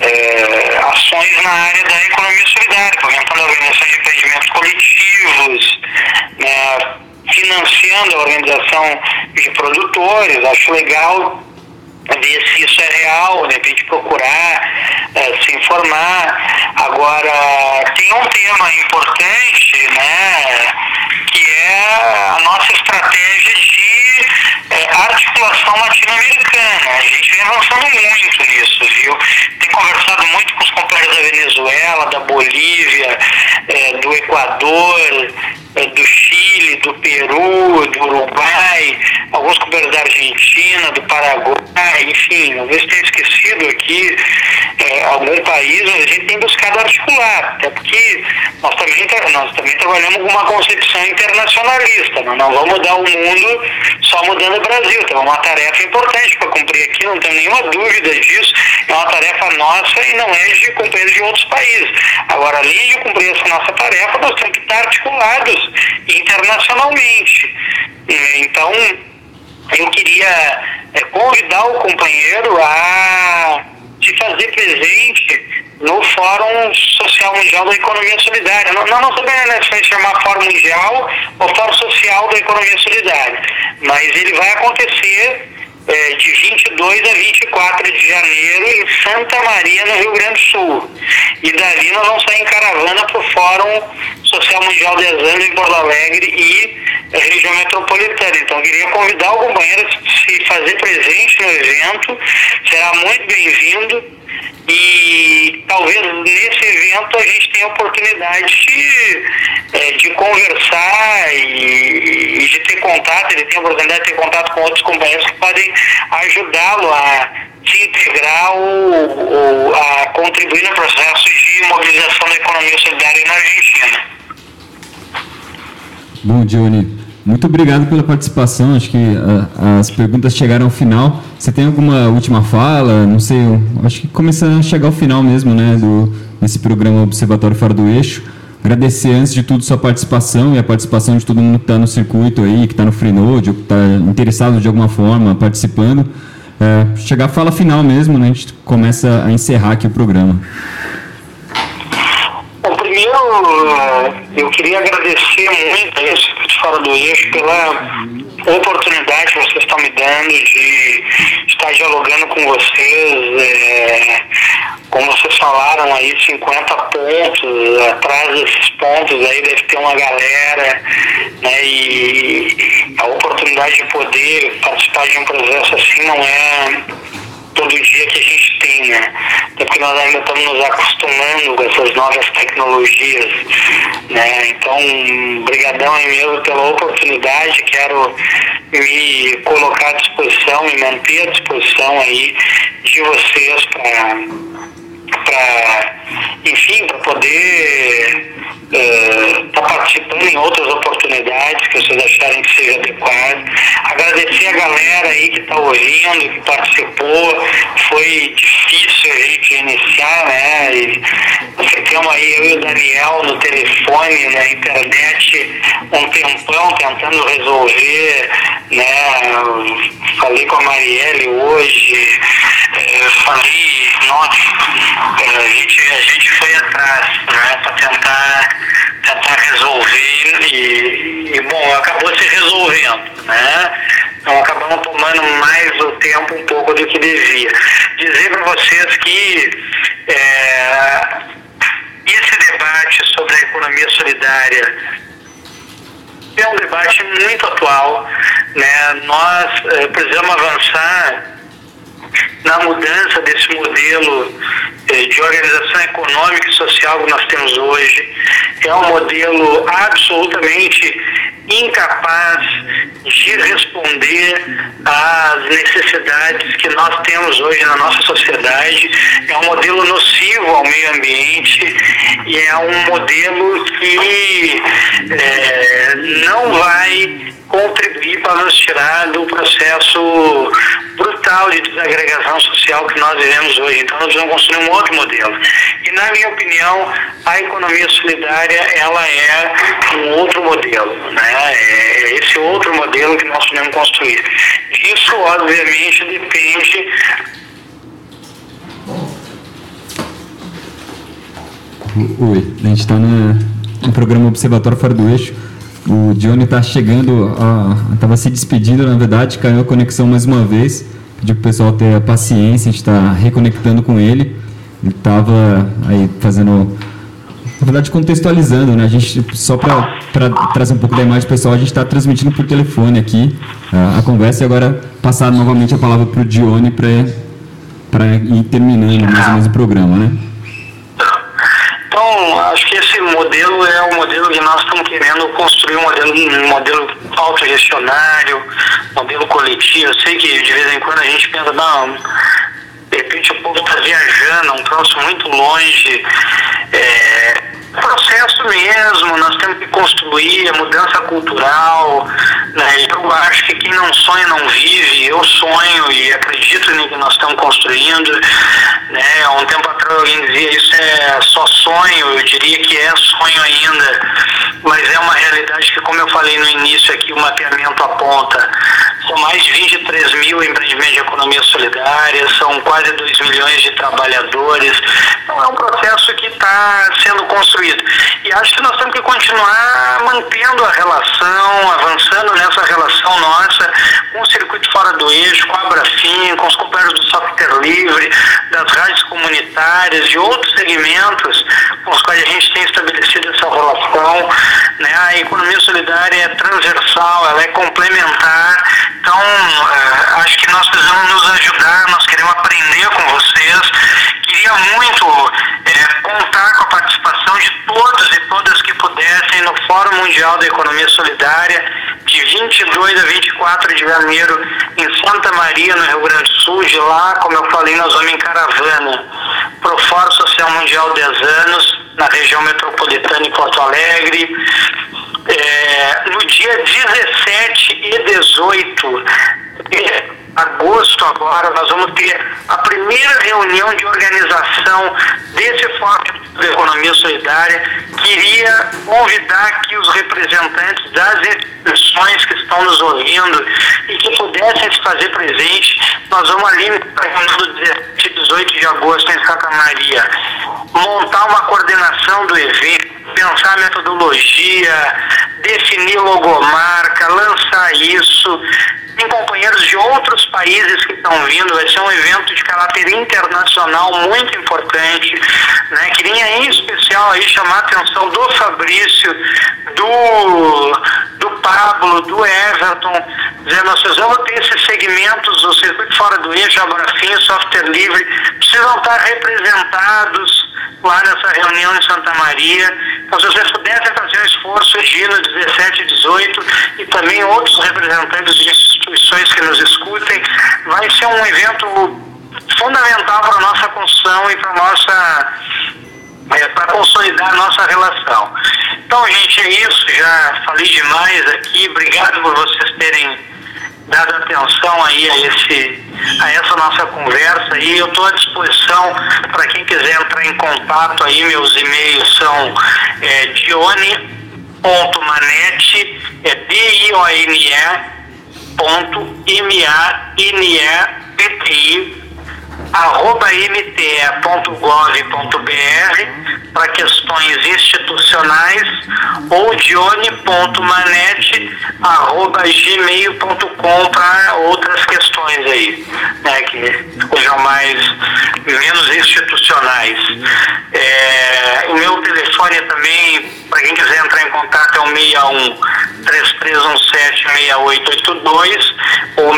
ações na área da economia solidária, fomentando a organização de empreendimentos coletivos, né, financiando a organização de produtores. Acho legal ver se isso é real, de repente procurar se informar. Agora, tem um tema importante, né, que é a nossa estratégia de articulação latino-americana. A gente vem avançando muito nisso, viu? Tem conversado muito com os companheiros da Venezuela, da Bolívia, do Equador, do Chile, do Peru, do Uruguai, alguns companheiros da Argentina, do Paraguai, enfim, talvez tenha esquecido aqui algum país, mas a gente tem buscado articular, até porque nós também trabalhamos com uma concepção internacionalista. Nós não vamos mudar o mundo só mudando o Brasil. Então é uma tarefa importante para cumprir aqui, não tenho nenhuma dúvida disso. É uma tarefa nossa e não é de companheiros de outros países. Agora, além de cumprir essa nossa tarefa, nós temos que estar articulados internacionalmente. Então, eu queria convidar o companheiro a se fazer presente no Fórum Social Mundial da Economia Solidária. Não sabemos se vai chamar Fórum Mundial ou Fórum Social da Economia Solidária, mas ele vai acontecer de 22 a 24 de janeiro em Santa Maria, no Rio Grande do Sul. E dali nós vamos sair em caravana para o Fórum Social Mundial 10 anos em Porto Alegre e região metropolitana. Então, eu queria convidar o companheiro a se fazer presente no evento. Será muito bem-vindo. E talvez nesse evento a gente tenha a oportunidade de conversar e de ter contato. Ele tem a oportunidade de ter contato com outros companheiros que podem ajudá-lo a se integrar ou a contribuir no processo de mobilização da economia solidária na Argentina. Bom, Johnny, muito obrigado pela participação. Acho que as perguntas chegaram ao final. Você tem alguma última fala? Não sei, acho que começa a chegar ao final mesmo, né, desse programa Observatório Fora do Eixo. Agradecer, antes de tudo, sua participação e a participação de todo mundo que está no circuito aí, que está no Freenode, ou que está interessado de alguma forma, participando. Chegar à fala final mesmo, né, a gente começa a encerrar aqui o programa. Primeiro, eu queria agradecer muito a esse Fora do Eixo pela oportunidade que vocês estão me dando de estar dialogando com vocês. Como vocês falaram aí, 50 pontos, atrás desses pontos aí deve ter uma galera, né? E a oportunidade de poder participar de um processo assim não é todo dia que a gente tem, né? Até porque nós ainda estamos nos acostumando com essas novas tecnologias, né? Então, brigadão aí mesmo pela oportunidade. Quero me colocar à disposição, me manter à disposição aí de vocês para poder estar participando em outras oportunidades que vocês acharem que seja adequado. Agradecer a galera aí que está ouvindo, que participou. Foi difícil a gente iniciar, né? E ficamos aí, eu e o Daniel, no telefone, na internet, um tempão tentando resolver, né? Falei com a Marielle hoje, falei, nossa, a gente foi atrás, né? Para tentar resolver e, bom, acabou se resolvendo, né? Então acabamos tomando mais o tempo um pouco do que devia. Dizer para vocês que esse debate sobre a economia solidária é um debate muito atual, né? Nós precisamos avançar na mudança desse modelo de organização econômica e social que nós temos hoje. É um modelo absolutamente incapaz de responder às necessidades que nós temos hoje na nossa sociedade. É um modelo nocivo ao meio ambiente e é um modelo que não vai contribuir para nos tirar do processo brutal de desagregação social que nós vivemos hoje. Então nós vamos construir um outro modelo. E na minha opinião, a economia solidária, ela é um outro modelo, né? É esse outro modelo que nós podemos construir. Isso, obviamente, depende... Oi, a gente está no programa Observatório Fora do Eixo. O Johnny está chegando, estava se despedindo, na verdade, caiu a conexão mais uma vez. Pedi para o pessoal ter a paciência, a gente está reconectando com ele. Ele estava aí fazendo, na verdade, contextualizando, né? A gente, só para trazer um pouco da imagem pessoal, a gente está transmitindo por telefone aqui a conversa e agora passar novamente a palavra para o Johnny para ir terminando mais ou menos o programa, né? Então, acho que esse modelo é o modelo que nós estamos querendo construir, um modelo autogestionário, modelo coletivo. Eu sei que de vez em quando a gente pensa, não, de repente o povo está viajando, um troço muito longe. Processo mesmo, nós temos que construir a mudança cultural, né? Eu acho que quem não sonha não vive. Eu sonho e acredito no que nós estamos construindo, né? Há um tempo atrás alguém dizia isso é só sonho, eu diria que é sonho ainda, mas é uma realidade que, como eu falei no início aqui, o mapeamento aponta. São mais de 23 mil empreendimentos de economia solidária, são quase 2 milhões de trabalhadores. Então é um processo que está sendo construído. E acho que nós temos que continuar mantendo a relação, avançando nessa relação nossa com o Circuito Fora do Eixo, com a Abrafim, com os companheiros do software livre, das rádios comunitárias, de outros segmentos com os quais a gente tem estabelecido essa relação, né? A economia solidária é transversal, ela é complementar. Então, acho que nós precisamos nos ajudar, nós queremos aprender com vocês. Queria muito contar com a participação de todos e todas que pudessem no Fórum Mundial da Economia Solidária, de 22 a 24 de janeiro, em Santa Maria, no Rio Grande do Sul. De lá, como eu falei, nós vamos em caravana para o Fórum Social Mundial 10 anos, na região metropolitana em Porto Alegre. No dia 17 e 18 de agosto agora, nós vamos ter a primeira reunião de organização desse Fórum de Economia Solidária. Queria convidar aqui os representantes das instituições que estão nos ouvindo e que pudessem se fazer presente. Nós vamos ali na reunião do 17 e 18 de agosto em Santa Maria montar uma coordenação do evento, pensar a metodologia, definir logomarca, lançar isso. Tem companheiros de outros países que estão vindo, vai ser um evento de caráter internacional muito importante, né? Queria em especial aí chamar a atenção do Fabrício, do Pablo, do Everton, dizendo, nós precisamos ter esses segmentos, o Circuito Fora do Eixo, Abrafim, Software Livre, precisam estar representados lá nessa reunião em Santa Maria. Então, se vocês pudessem fazer um esforço de ir no 17 e 18 e também outros representantes de instituições que nos escutem, vai ser um evento fundamental para a nossa construção e para consolidar a nossa relação. Então, gente, é isso. Já falei demais aqui. Obrigado por vocês terem dado atenção aí a essa nossa conversa aí. Eu estou à disposição para quem quiser entrar em contato aí. Meus e-mails são dione.manete, dione.maneti@mte.gov.br para questões institucionais, ou dione.manete@gmail.com para outras questões aí, né, que sejam menos institucionais. O meu telefone também, para quem quiser entrar em contato, é o 61-3317-6882 ou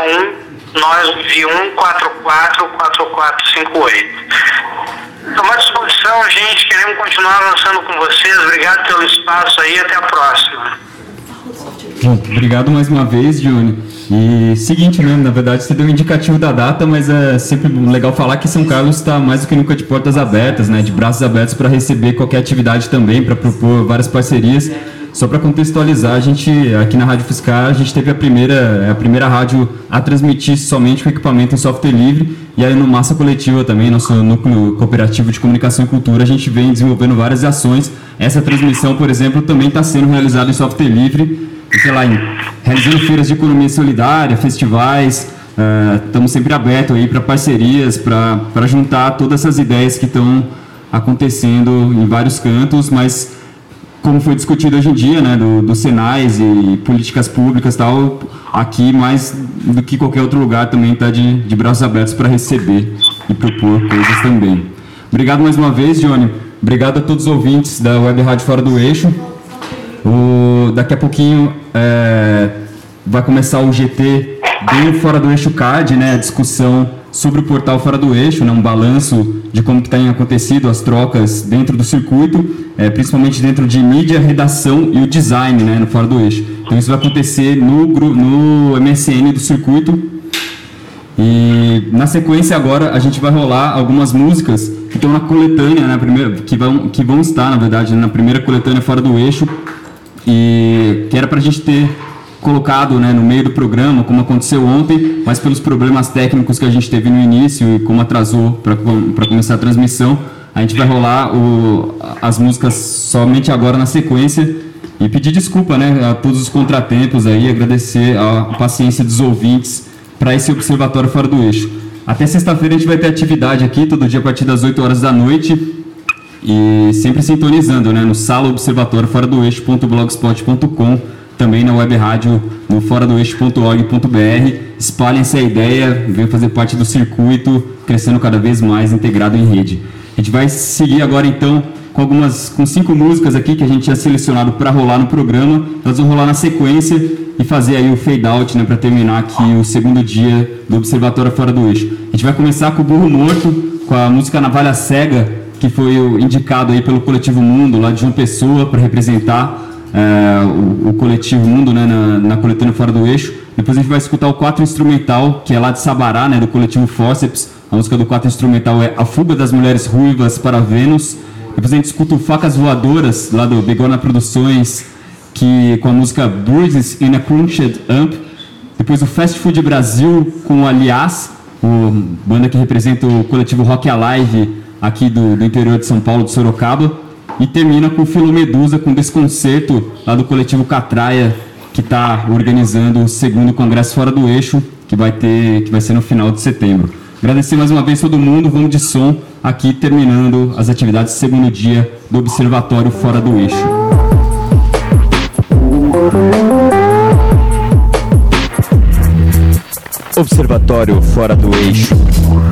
61-991-44-4458. Estamos à disposição, gente. Queremos continuar avançando com vocês. Obrigado pelo espaço aí. Até a próxima. Bom, obrigado mais uma vez, Dione. E seguinte, né? Na verdade, você deu um indicativo da data, mas é sempre legal falar que São Carlos está mais do que nunca de portas abertas, né? De braços abertos para receber qualquer atividade também, para propor várias parcerias. Só para contextualizar, a gente, aqui na Rádio Fiscar, a gente teve a primeira rádio a transmitir somente com equipamento em software livre, e aí no Massa Coletiva também, nosso núcleo cooperativo de comunicação e cultura, a gente vem desenvolvendo várias ações. Essa transmissão, por exemplo, também está sendo realizada em software livre, sei lá, realizando feiras de economia solidária, festivais. Estamos sempre abertos aí para parcerias, para juntar todas essas ideias que estão acontecendo em vários cantos, mas como foi discutido hoje em dia, né, dos Senais e políticas públicas e tal, aqui mais do que qualquer outro lugar também está de braços abertos para receber e propor coisas também. Obrigado mais uma vez, Dione. Obrigado a todos os ouvintes da Web Rádio Fora do Eixo. Daqui a pouquinho vai começar o GT do Fora do Eixo Card, né, a discussão sobre o portal Fora do Eixo, né, um balanço de como que tem acontecido as trocas dentro do circuito, principalmente dentro de mídia, redação e o design, né, no Fora do Eixo. Então isso vai acontecer no MSN do circuito. E na sequência agora a gente vai rolar algumas músicas que estão na coletânea, né, que vão estar, na verdade, na primeira coletânea Fora do Eixo, e que era para a gente ter colocado, né, no meio do programa, como aconteceu ontem, mas pelos problemas técnicos que a gente teve no início e como atrasou para começar a transmissão, a gente vai rolar as músicas somente agora na sequência, e pedir desculpa, né, a todos os contratempos aí, agradecer a paciência dos ouvintes para esse Observatório Fora do Eixo. Até sexta-feira a gente vai ter atividade aqui, todo dia a partir das 8 horas da noite, e sempre sintonizando, né, no salaobservatorioforadoeixo.blogspot.com, também na web rádio no foradoeixo.org.br. Espalhem essa ideia, venham fazer parte do circuito, crescendo cada vez mais integrado em rede. A gente vai seguir agora então com 5 músicas aqui que a gente tinha selecionado para rolar no programa. Elas vão rolar na sequência e fazer aí o fade out, né, para terminar aqui o segundo dia do Observatório Fora do Eixo. A gente vai começar com o Burro Morto, com a música Navalha Cega, que foi indicado aí pelo Coletivo Mundo, lá de João Pessoa, para representar o Coletivo Mundo, né, na coletânea Fora do Eixo. Depois a gente vai escutar o 4 Instrumental, que é lá de Sabará, né, do Coletivo Fórceps. A música do 4 Instrumental é A Fuga das Mulheres Ruivas para Vênus. Depois a gente escuta o Facas Voadoras, lá do Bigorna Produções, com a música Bruises in a Crunched Amp. Depois o Fast Food Brasil com o Aliás, banda que representa o Coletivo Rock Alive aqui do interior de São Paulo, de Sorocaba. E termina com o Filomedusa, com Desconcerto, lá do Coletivo Catraia, que está organizando o segundo Congresso Fora do Eixo, que vai ser no final de setembro. Agradecer mais uma vez todo mundo, vamos de som, aqui terminando as atividades do segundo dia do Observatório Fora do Eixo. Observatório Fora do Eixo.